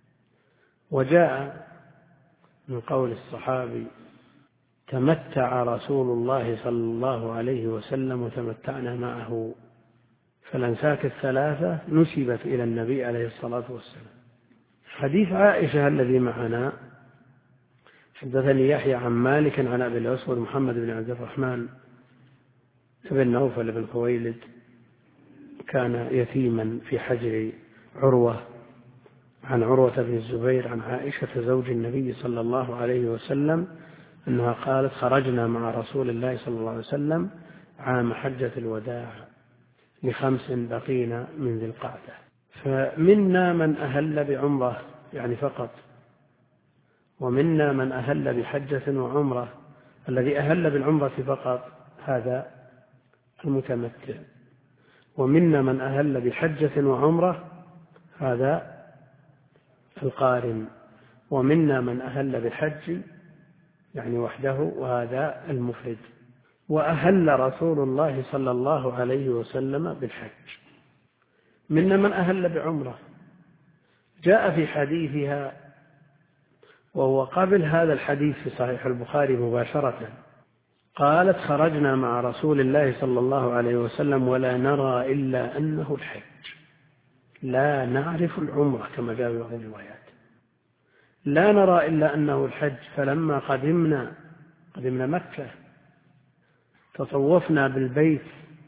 وجاء من قول الصحابي: تمتع رسول الله صلى الله عليه وسلم وتمتعنا معه. فالأنساك الثلاثة نسبت إلى النبي عليه الصلاة والسلام. حديث عائشة الذي معنا: حدثني يحيى عن مالك عن أبي الأسود محمد بن عبد الرحمن بن نوفل بن خويلد، كان يتيما في حجر عروة، عن عروة بن الزبير عن عائشة زوج النبي صلى الله عليه وسلم أنها قالت: خرجنا مع رسول الله صلى الله عليه وسلم عام حجة الوداع ل5 بقينا من ذي القعدة، فمنا من أهل بعمرة يعني فقط، ومنا من أهل بحجة وعمرة. الذي أهل بالعمرة فقط هذا المتمتع، ومنا من أهل بحجة وعمرة هذا القارن، ومنا من أهل بالحج يعني وحده وهذا المفرد. وأهل رسول الله صلى الله عليه وسلم بالحج. منا من أهل بعمرة، جاء في حديثها وهو قبل هذا الحديث في صحيح البخاري مباشرة، قالت: خرجنا مع رسول الله صلى الله عليه وسلم ولا نرى إلا أنه الحج، لا نعرف العمرة، كما جاء في بعض الروايات، لا نرى إلا أنه الحج. فلما قدمنا مكة تطوفنا بالبيت،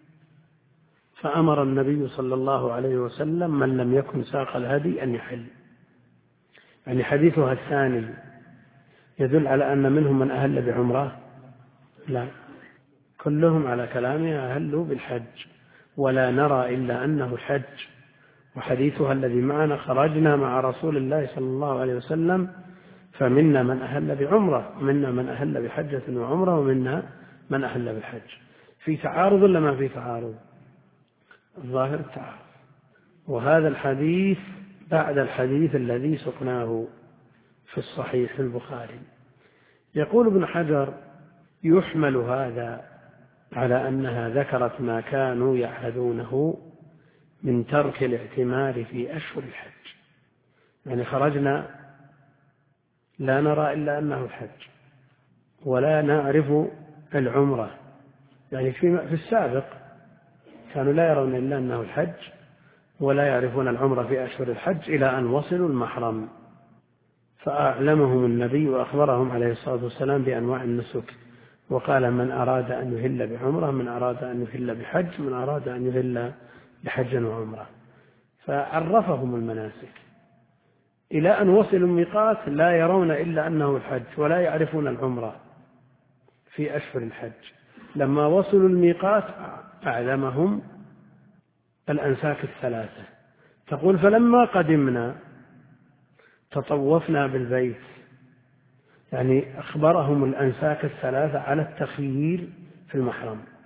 فأمر النبي صلى الله عليه وسلم من لم يكن ساق الهدي أن يحل. يعني حديثها الثاني يدل على أن منهم من أهل بعمرة؟ لا، كلهم على كلامها أهلوا بالحج، ولا نرى إلا أنه الحج. وحديثها الذي معنا: خرجنا مع رسول الله صلى الله عليه وسلم فمنا من أهل بعمرة، ومنا من أهل بحجة وعمرة، ومنا من أهل بالحج. في تعارض ولا ما في تعارض؟ الظاهر التعارض. وهذا الحديث بعد الحديث الذي سقناه في الصحيح البخاري. يقول ابن حجر: يحمل هذا على أنها ذكرت ما كانوا يعهدونه من ترك الاعتمار في أشهر الحج. يعني خرجنا لا نرى إلا أنه الحج ولا نعرف العمرة، يعني في السابق كانوا لا يرون إلا أنه الحج ولا يعرفون العمرة في أشهر الحج إلى أن وصلوا المحرم، فأعلمهم النبي وأخبرهم عليه الصلاة والسلام بأنواع النسك، وقال: من أراد أن يهل بعمرة، من أراد أن يهل بحج، من أراد أن يهل بحج وعمرة. فعرفهم المناسك إلى أن وصلوا الميقات لا يرون إلا أنه الحج ولا يعرفون العمرة في أشهر الحج. لما وصلوا الميقات أعلمهم الأنساك الثلاثة. تقول: فلما قدمنا تطوفنا بالبيت، يعني أخبرهم الأنساك الثلاثة على التخيير في المحرم.